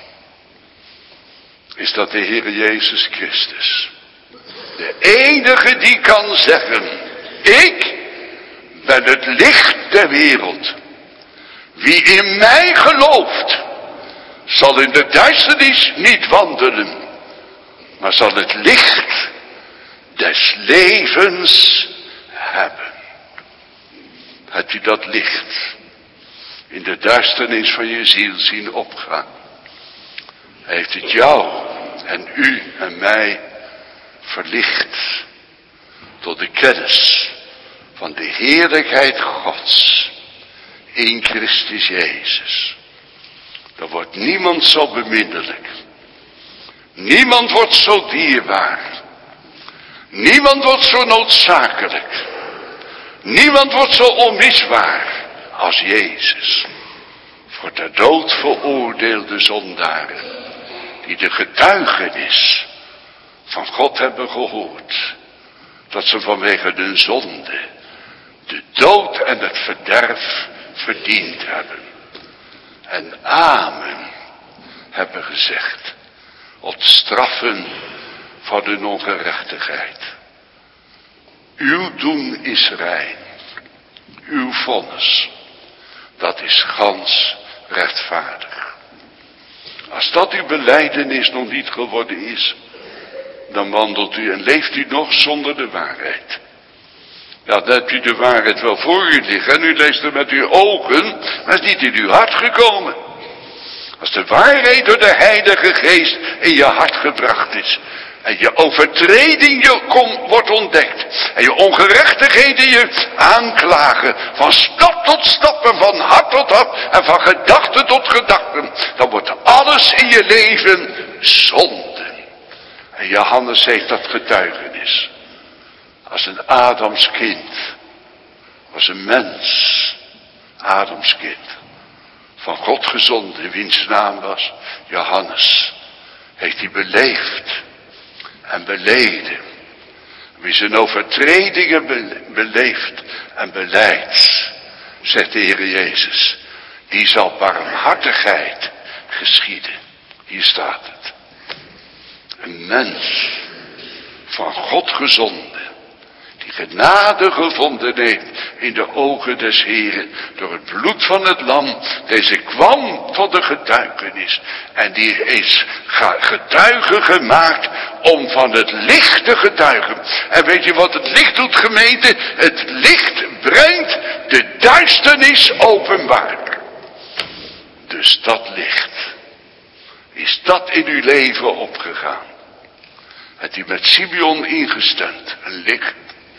Is dat de Heer Jezus Christus. De enige die kan zeggen, ik ben het licht der wereld. Wie in mij gelooft, zal in de duisternis niet wandelen, maar zal het licht des levens hebben. Hebt u dat licht in de duisternis van je ziel zien opgaan? Heeft het jou en u en mij verlicht tot de kennis van de heerlijkheid Gods in Christus Jezus. Er wordt niemand zo beminnelijk. Niemand wordt zo dierbaar. Niemand wordt zo noodzakelijk. Niemand wordt zo onmisbaar als Jezus. Voor ter dood veroordeelde zondaren. Die de getuigenis van God hebben gehoord. dat ze vanwege de zonde de dood en het verderf verdiend hebben. En amen hebben gezegd op straffen van hun ongerechtigheid. Uw doen is rein. Uw vonnis, dat is gans rechtvaardig. Als dat uw belijdenis nog niet geworden is, dan wandelt u en leeft u nog zonder de waarheid. Ja, dan hebt u de waarheid wel voor u liggen en u leest er met uw ogen, maar is niet in uw hart gekomen. Als de waarheid door de Heilige Geest in je hart gebracht is, en je overtreding je kom, wordt ontdekt, en je ongerechtigheden je aanklagen, van stap tot stap en van hart tot hart, en van gedachte tot gedachte, dan wordt alles in je leven zonde. En Johannes heeft dat getuigenis. Als een Adams kind, was een mens, Adams kind, van God gezonden, wiens naam was Johannes, heeft hij beleefd en beleden. Wie zijn overtredingen be- beleeft en beleidt, zegt de Heer Jezus, die zal barmhartigheid geschieden. Hier staat het. Een mens van God gezonden, die genade gevonden heeft in de ogen des Heren, door het bloed van het lam, deze kwam tot de getuigenis, en die is getuige gemaakt om van het licht te getuigen. En weet je wat het licht doet, gemeente? Het licht brengt de duisternis openbaar. Dus dat licht, is dat in uw leven opgegaan? Het u met Simeon ingestemd, een licht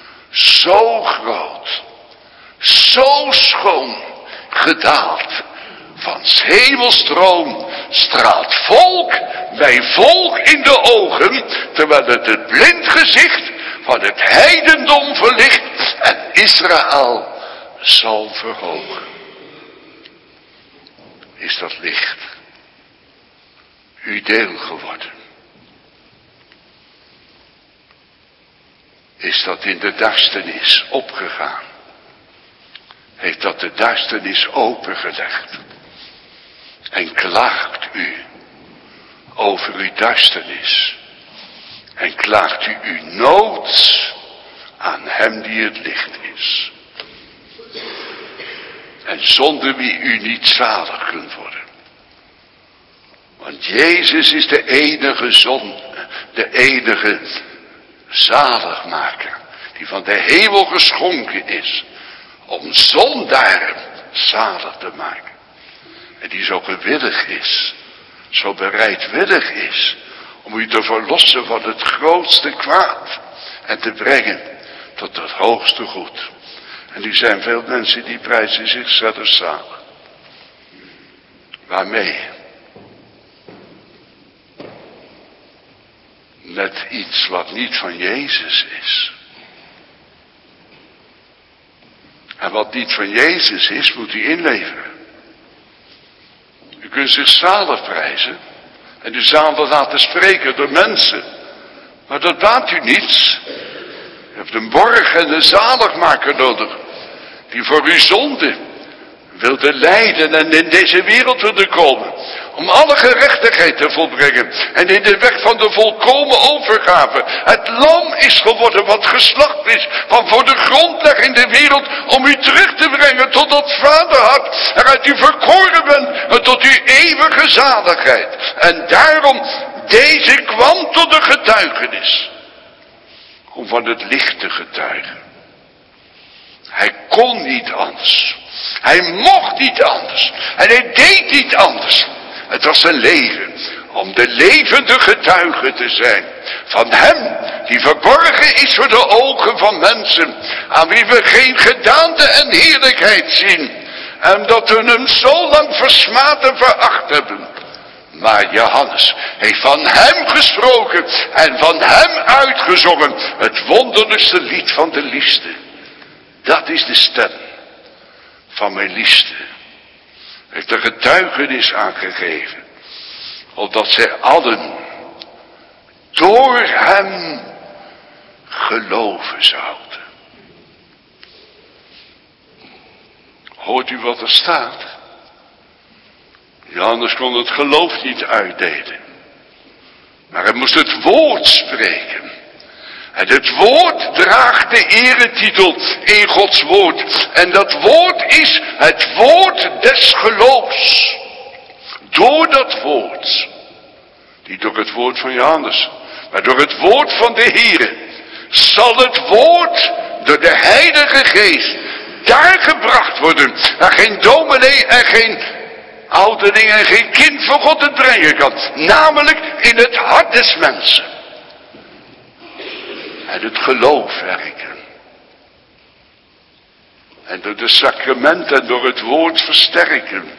zo groot, zo schoon gedaald, van 's hemelstroom straalt volk bij volk in de ogen, terwijl het het blind gezicht van het heidendom verlicht en Israël zal verhogen. Is dat licht uw deel geworden? Is dat in de duisternis opgegaan? Heeft dat de duisternis opengelegd? En klaagt u over uw duisternis? En klaagt u uw nood aan hem die het licht is? En zonder wie u niet zalig kunt worden. Want Jezus is de enige zon, de enige zaligmaker, die van de hemel geschonken is, om zondaren zalig te maken. En die zo gewillig is, zo bereidwillig is, om u te verlossen van het grootste kwaad, en te brengen tot het hoogste goed. En nu zijn veel mensen die prijzen zichzelf zalig. Waarmee? Met iets wat niet van Jezus is. En wat niet van Jezus is, moet u inleveren. U kunt zich zalig prijzen en u zalig laten spreken door mensen. Maar dat baat u niets. U hebt een borg en een zaligmaker nodig, die voor uw zonde wilde lijden en in deze wereld wilde komen, om alle gerechtigheid te volbrengen en in de weg van de volkomen overgave. Het lam is geworden wat geslacht is van voor de grondlegging der wereld, om u terug te brengen tot dat vaderhart, waaruit u verkoren bent en tot uw eeuwige zaligheid. En daarom, deze kwam tot de getuigenis, om van het licht te getuigen. Hij kon niet anders. Hij mocht niet anders. En hij deed niet anders. Het was zijn leven. Om de levende getuige te zijn. Van hem die verborgen is voor de ogen van mensen. Aan wie we geen gedaante en heerlijkheid zien. En dat we hem zo lang versmaad en veracht hebben. Maar Johannes heeft van hem gesproken. En van hem uitgezongen. Het wonderlijkste lied van de liefste. Dat is de stem van mijn liefste. Heeft een getuigenis aangegeven. Opdat zij allen door hem geloven zouden. Hoort u wat er staat? Johannes kon het geloof niet uitdelen. Maar hij moest het woord spreken. En het woord draagt de eretitel in Gods woord. En dat woord is het woord des geloofs. Door dat woord. Niet door het woord van Johannes. Maar door het woord van de Heere. Zal het woord door de Heilige Geest daar gebracht worden. Waar geen dominee en geen ouderling en geen kind van God het brengen kan. Namelijk in het hart des mensen. En het geloof werken. En door de sacramenten en door het woord versterken.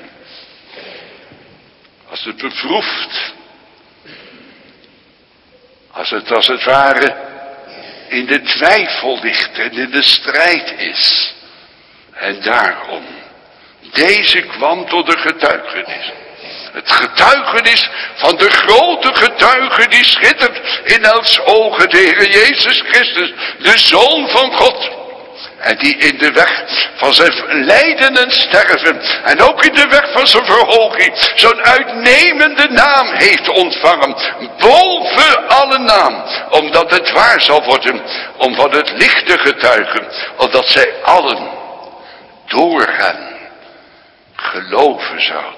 Als het beproeft. Als het als het ware in de twijfel ligt en in de strijd is. En daarom, deze kwam tot de getuigenis. Het getuigenis van de grote getuige die schittert in elks ogen, de Heer Jezus Christus, de Zoon van God. En die in de weg van zijn lijden en sterven, en ook in de weg van zijn verhoging, zo'n uitnemende naam heeft ontvangen. Boven alle naam, omdat het waar zal worden, om van het licht te getuigen, omdat zij allen door hen geloven zouden.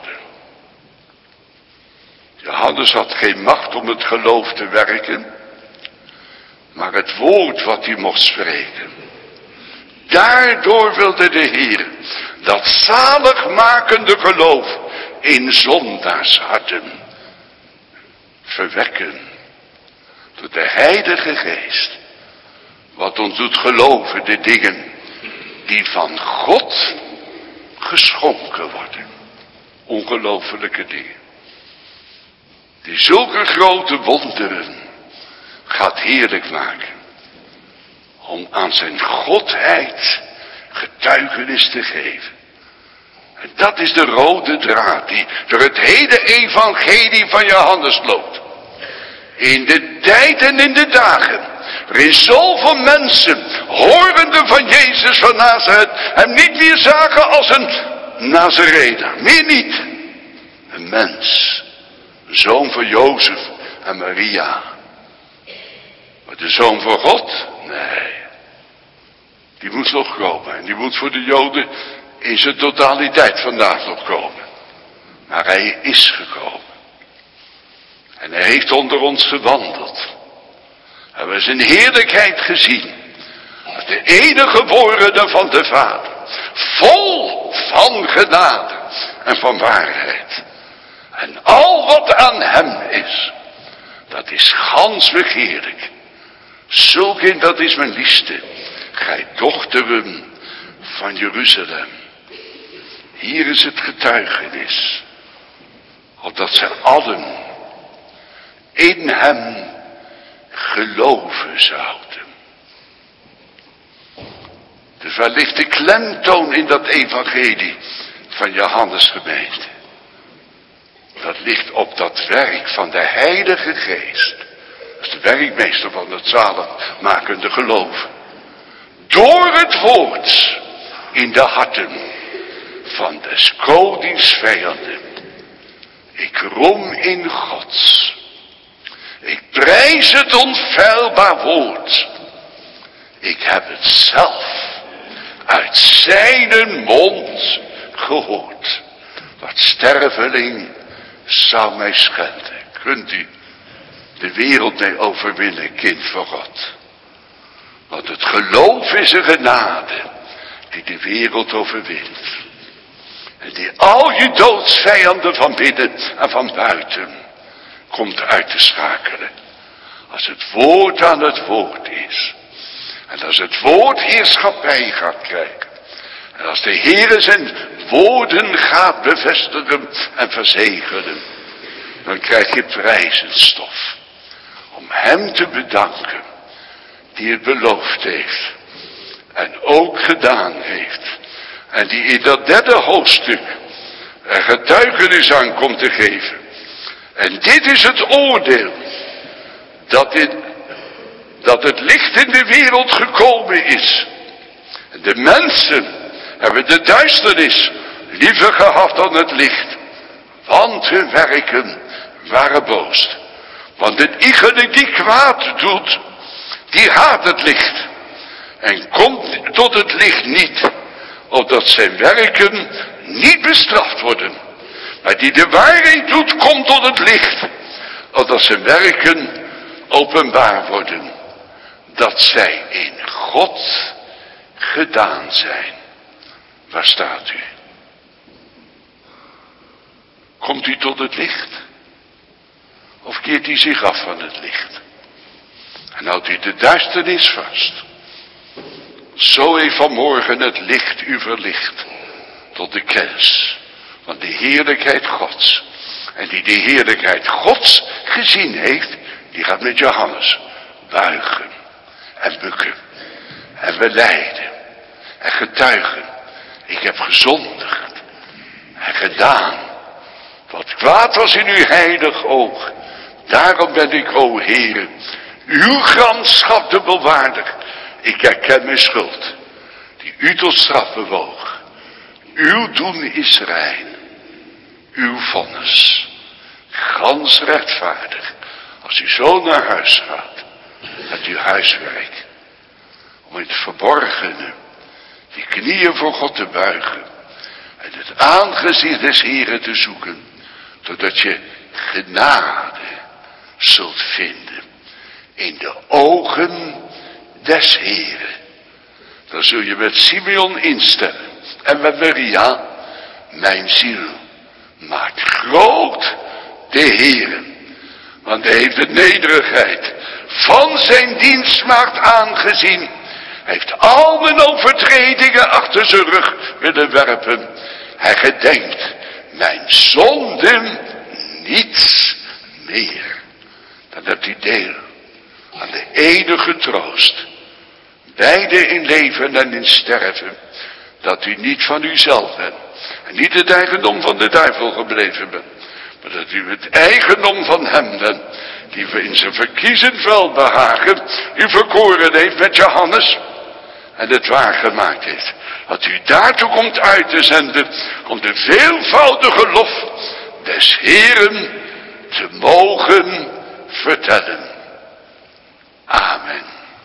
Johannes had geen macht om het geloof te werken, maar het woord wat hij mocht spreken. Daardoor wilde de Heer dat zaligmakende geloof in zondaars harten verwekken door de Heilige Geest, wat ons doet geloven de dingen die van God geschonken worden. Ongelofelijke dingen. Die zulke grote wonderen gaat heerlijk maken. Om aan zijn godheid getuigenis te geven. En dat is de rode draad die door het hele evangelie van Johannes loopt. In de tijd en in de dagen. Waarin zoveel mensen, horende van Jezus van Nazareth, hem niet meer zagen als een Nazarener. Meer niet. Een mens. Een zoon van Jozef en Maria. Maar de Zoon van God? Nee. Die moet nog komen. En die moet voor de Joden in zijn totaliteit vandaag nog komen. Maar hij is gekomen. En hij heeft onder ons gewandeld. We hebben zijn heerlijkheid gezien. Als de enige geboren van de Vader. Vol van genade en van waarheid. En al wat aan hem is. Dat is gans begeerlijk. Zulk in dat is mijn liefste. Gij dochteren van Jeruzalem. Hier is het getuigenis. Opdat zij allen in hem geloven zouden. Dus waar ligt de klemtoon in dat evangelie van Johannes gemeente? Dat ligt op dat werk van de Heilige Geest. Dat is de werkmeester van het zaligmakende geloof. Door het woord in de harten van des konings vijanden. Ik roem in Gods. Ik prijs het onfeilbaar woord. Ik heb het zelf uit zijn mond gehoord. Wat sterveling zou mij schenden. Kunt u de wereld mee overwinnen, kind van God. Want het geloof is een genade die de wereld overwint. En die al je doodsvijanden van binnen en van buiten komt uit te schakelen. Als het woord aan het woord is. En als het woord heerschappij gaat krijgen. En als de Heere zijn woorden gaat bevestigen en verzegelen. Dan krijg je prijzenstof. Om hem te bedanken. Die het beloofd heeft. En ook gedaan heeft. En die in dat derde hoofdstuk een getuigenis aan komt te geven. En dit is het oordeel. Dat, dit, dat dat het licht in de wereld gekomen is. En de mensen hebben de duisternis liever gehad dan het licht. Want hun werken waren boos. Want een iegene die kwaad doet, die haat het licht. En komt tot het licht niet, opdat zijn werken niet bestraft worden. Maar die de waarheid doet, komt tot het licht, opdat zijn werken openbaar worden. Dat zij in God gedaan zijn. Waar staat u? Komt u tot het licht? Of keert u zich af van het licht? En houdt u de duisternis vast? Zo heeft vanmorgen het licht u verlicht tot de kennis van de heerlijkheid Gods. En die de heerlijkheid Gods gezien heeft, die gaat met Johannes buigen en bukken en belijden en getuigen. Ik heb gezondigd en gedaan wat kwaad was in uw heilig oog. Daarom ben ik, o Heere, uw gramschap dubbelwaardig. Ik herken mijn schuld, die u tot straf bewoog. Uw doen is rein, uw vonnis, gans rechtvaardig. Als u zo naar huis gaat, met uw huiswerk, om in het verborgene die knieën voor God te buigen en het aangezicht des Heeren te zoeken, totdat je genade zult vinden in de ogen des Heeren. Dan zul je met Simeon instemmen en met Maria, mijn ziel maakt groot de Heere, want hij heeft de nederigheid van zijn dienstmaagd aangezien. Hij heeft al mijn overtredingen achter zijn rug willen werpen. Hij gedenkt mijn zonden niets meer. Dan hebt u deel aan de enige troost, beide in leven en in sterven, dat u niet van uzelf bent en niet het eigendom van de duivel gebleven bent, maar dat u het eigendom van hem bent, die in zijn verkiezend welbehagen u verkoren heeft met Johannes en het waargemaakt heeft. Dat u daartoe komt uit te zenden om de veelvoudige lof des Heeren te mogen vertellen. Amen.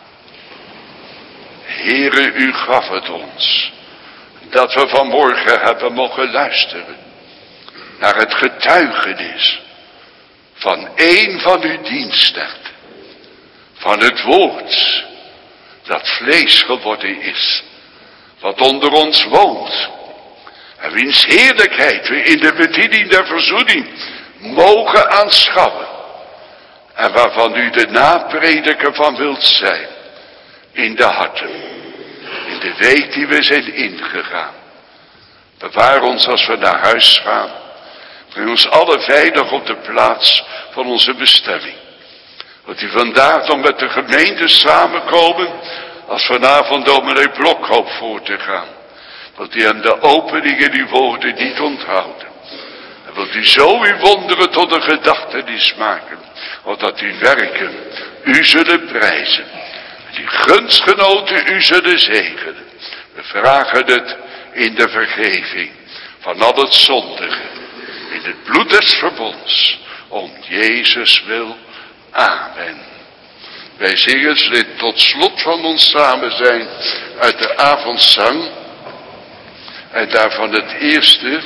Heere, u gaf het ons, dat we vanmorgen hebben mogen luisteren naar het getuigenis van een van uw dienstknechten, van het woord dat vlees geworden is, wat onder ons woont, en wiens heerlijkheid we in de bediening der verzoening mogen aanschouwen, en waarvan u de naprediker van wilt zijn, in de harten, in de week die we zijn ingegaan. Bewaar ons als we naar huis gaan, breng ons alle veilig op de plaats van onze bestemming. Dat u vandaag dan met de gemeente samenkomen, als vanavond dominee Blokhoop voor te gaan. Dat u aan de openingen uw woorden niet onthouden. En wilt u zo uw wonderen tot een gedachtenis maken, opdat uw werken u zullen prijzen. Die gunstgenoten u zullen zegenen. We vragen het in de vergeving van al het zondige, in het bloed des verbonds, om Jezus wil. Amen. Wij zingen tot slot van ons samen zijn uit de avondzang. En daarvan het eerste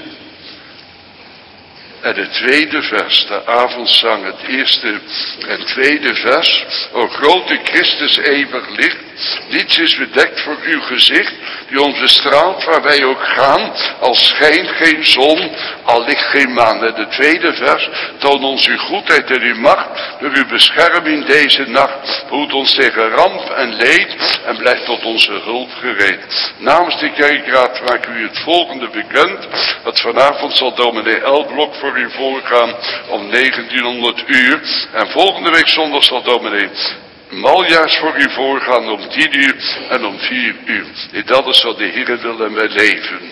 en het tweede vers. De avondzang, het eerste en tweede vers. O grote Christus eeuwig licht, niets is bedekt voor uw gezicht, die ons bestraalt waar wij ook gaan, al schijnt geen zon, al ligt geen maan. En de tweede vers, toon ons uw goedheid en uw macht, door uw bescherming deze nacht, behoed ons tegen ramp en leed, en blijft tot onze hulp gereed. Namens de kerkraad maak u het volgende bekend, dat vanavond zal dominee L. Blok voor u voorgaan om negentienhonderd uur, en volgende week zondag zal dominee Maljaars voor u voorgaan om tien uur en om vier uur. Dit alles zal de Heer wil en wij leven.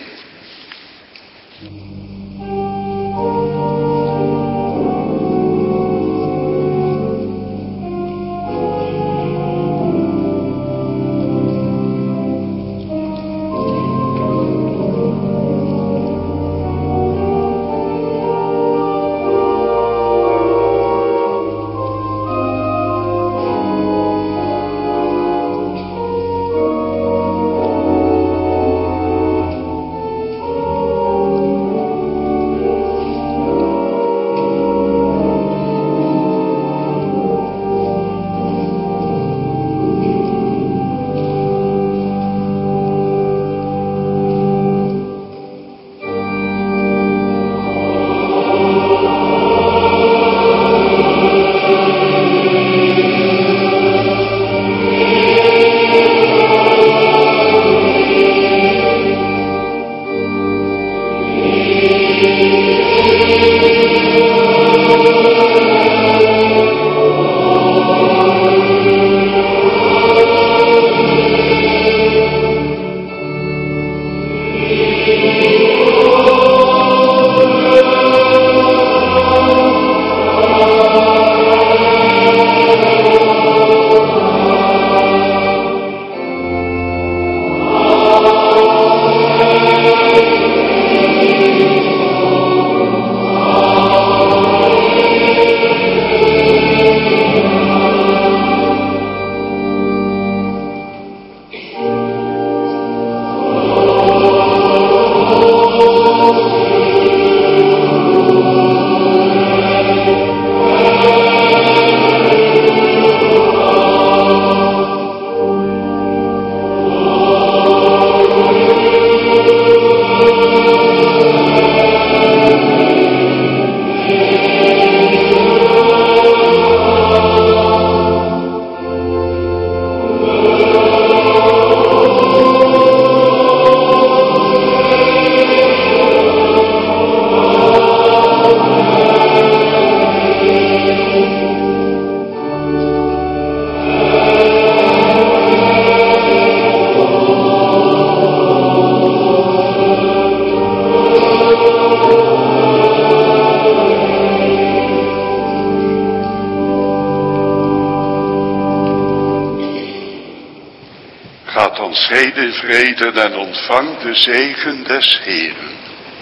Scheid vrede en ontvang de zegen des Heeren.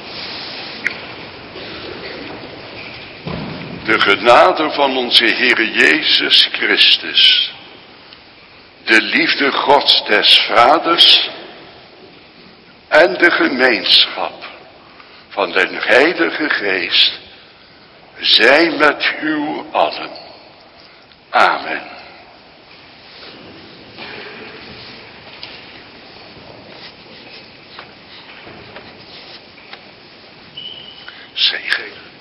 De genade van onze Heere Jezus Christus, de liefde Gods des Vaders en de gemeenschap van den Heilige Geest zij met u allen. Amen. Zegen.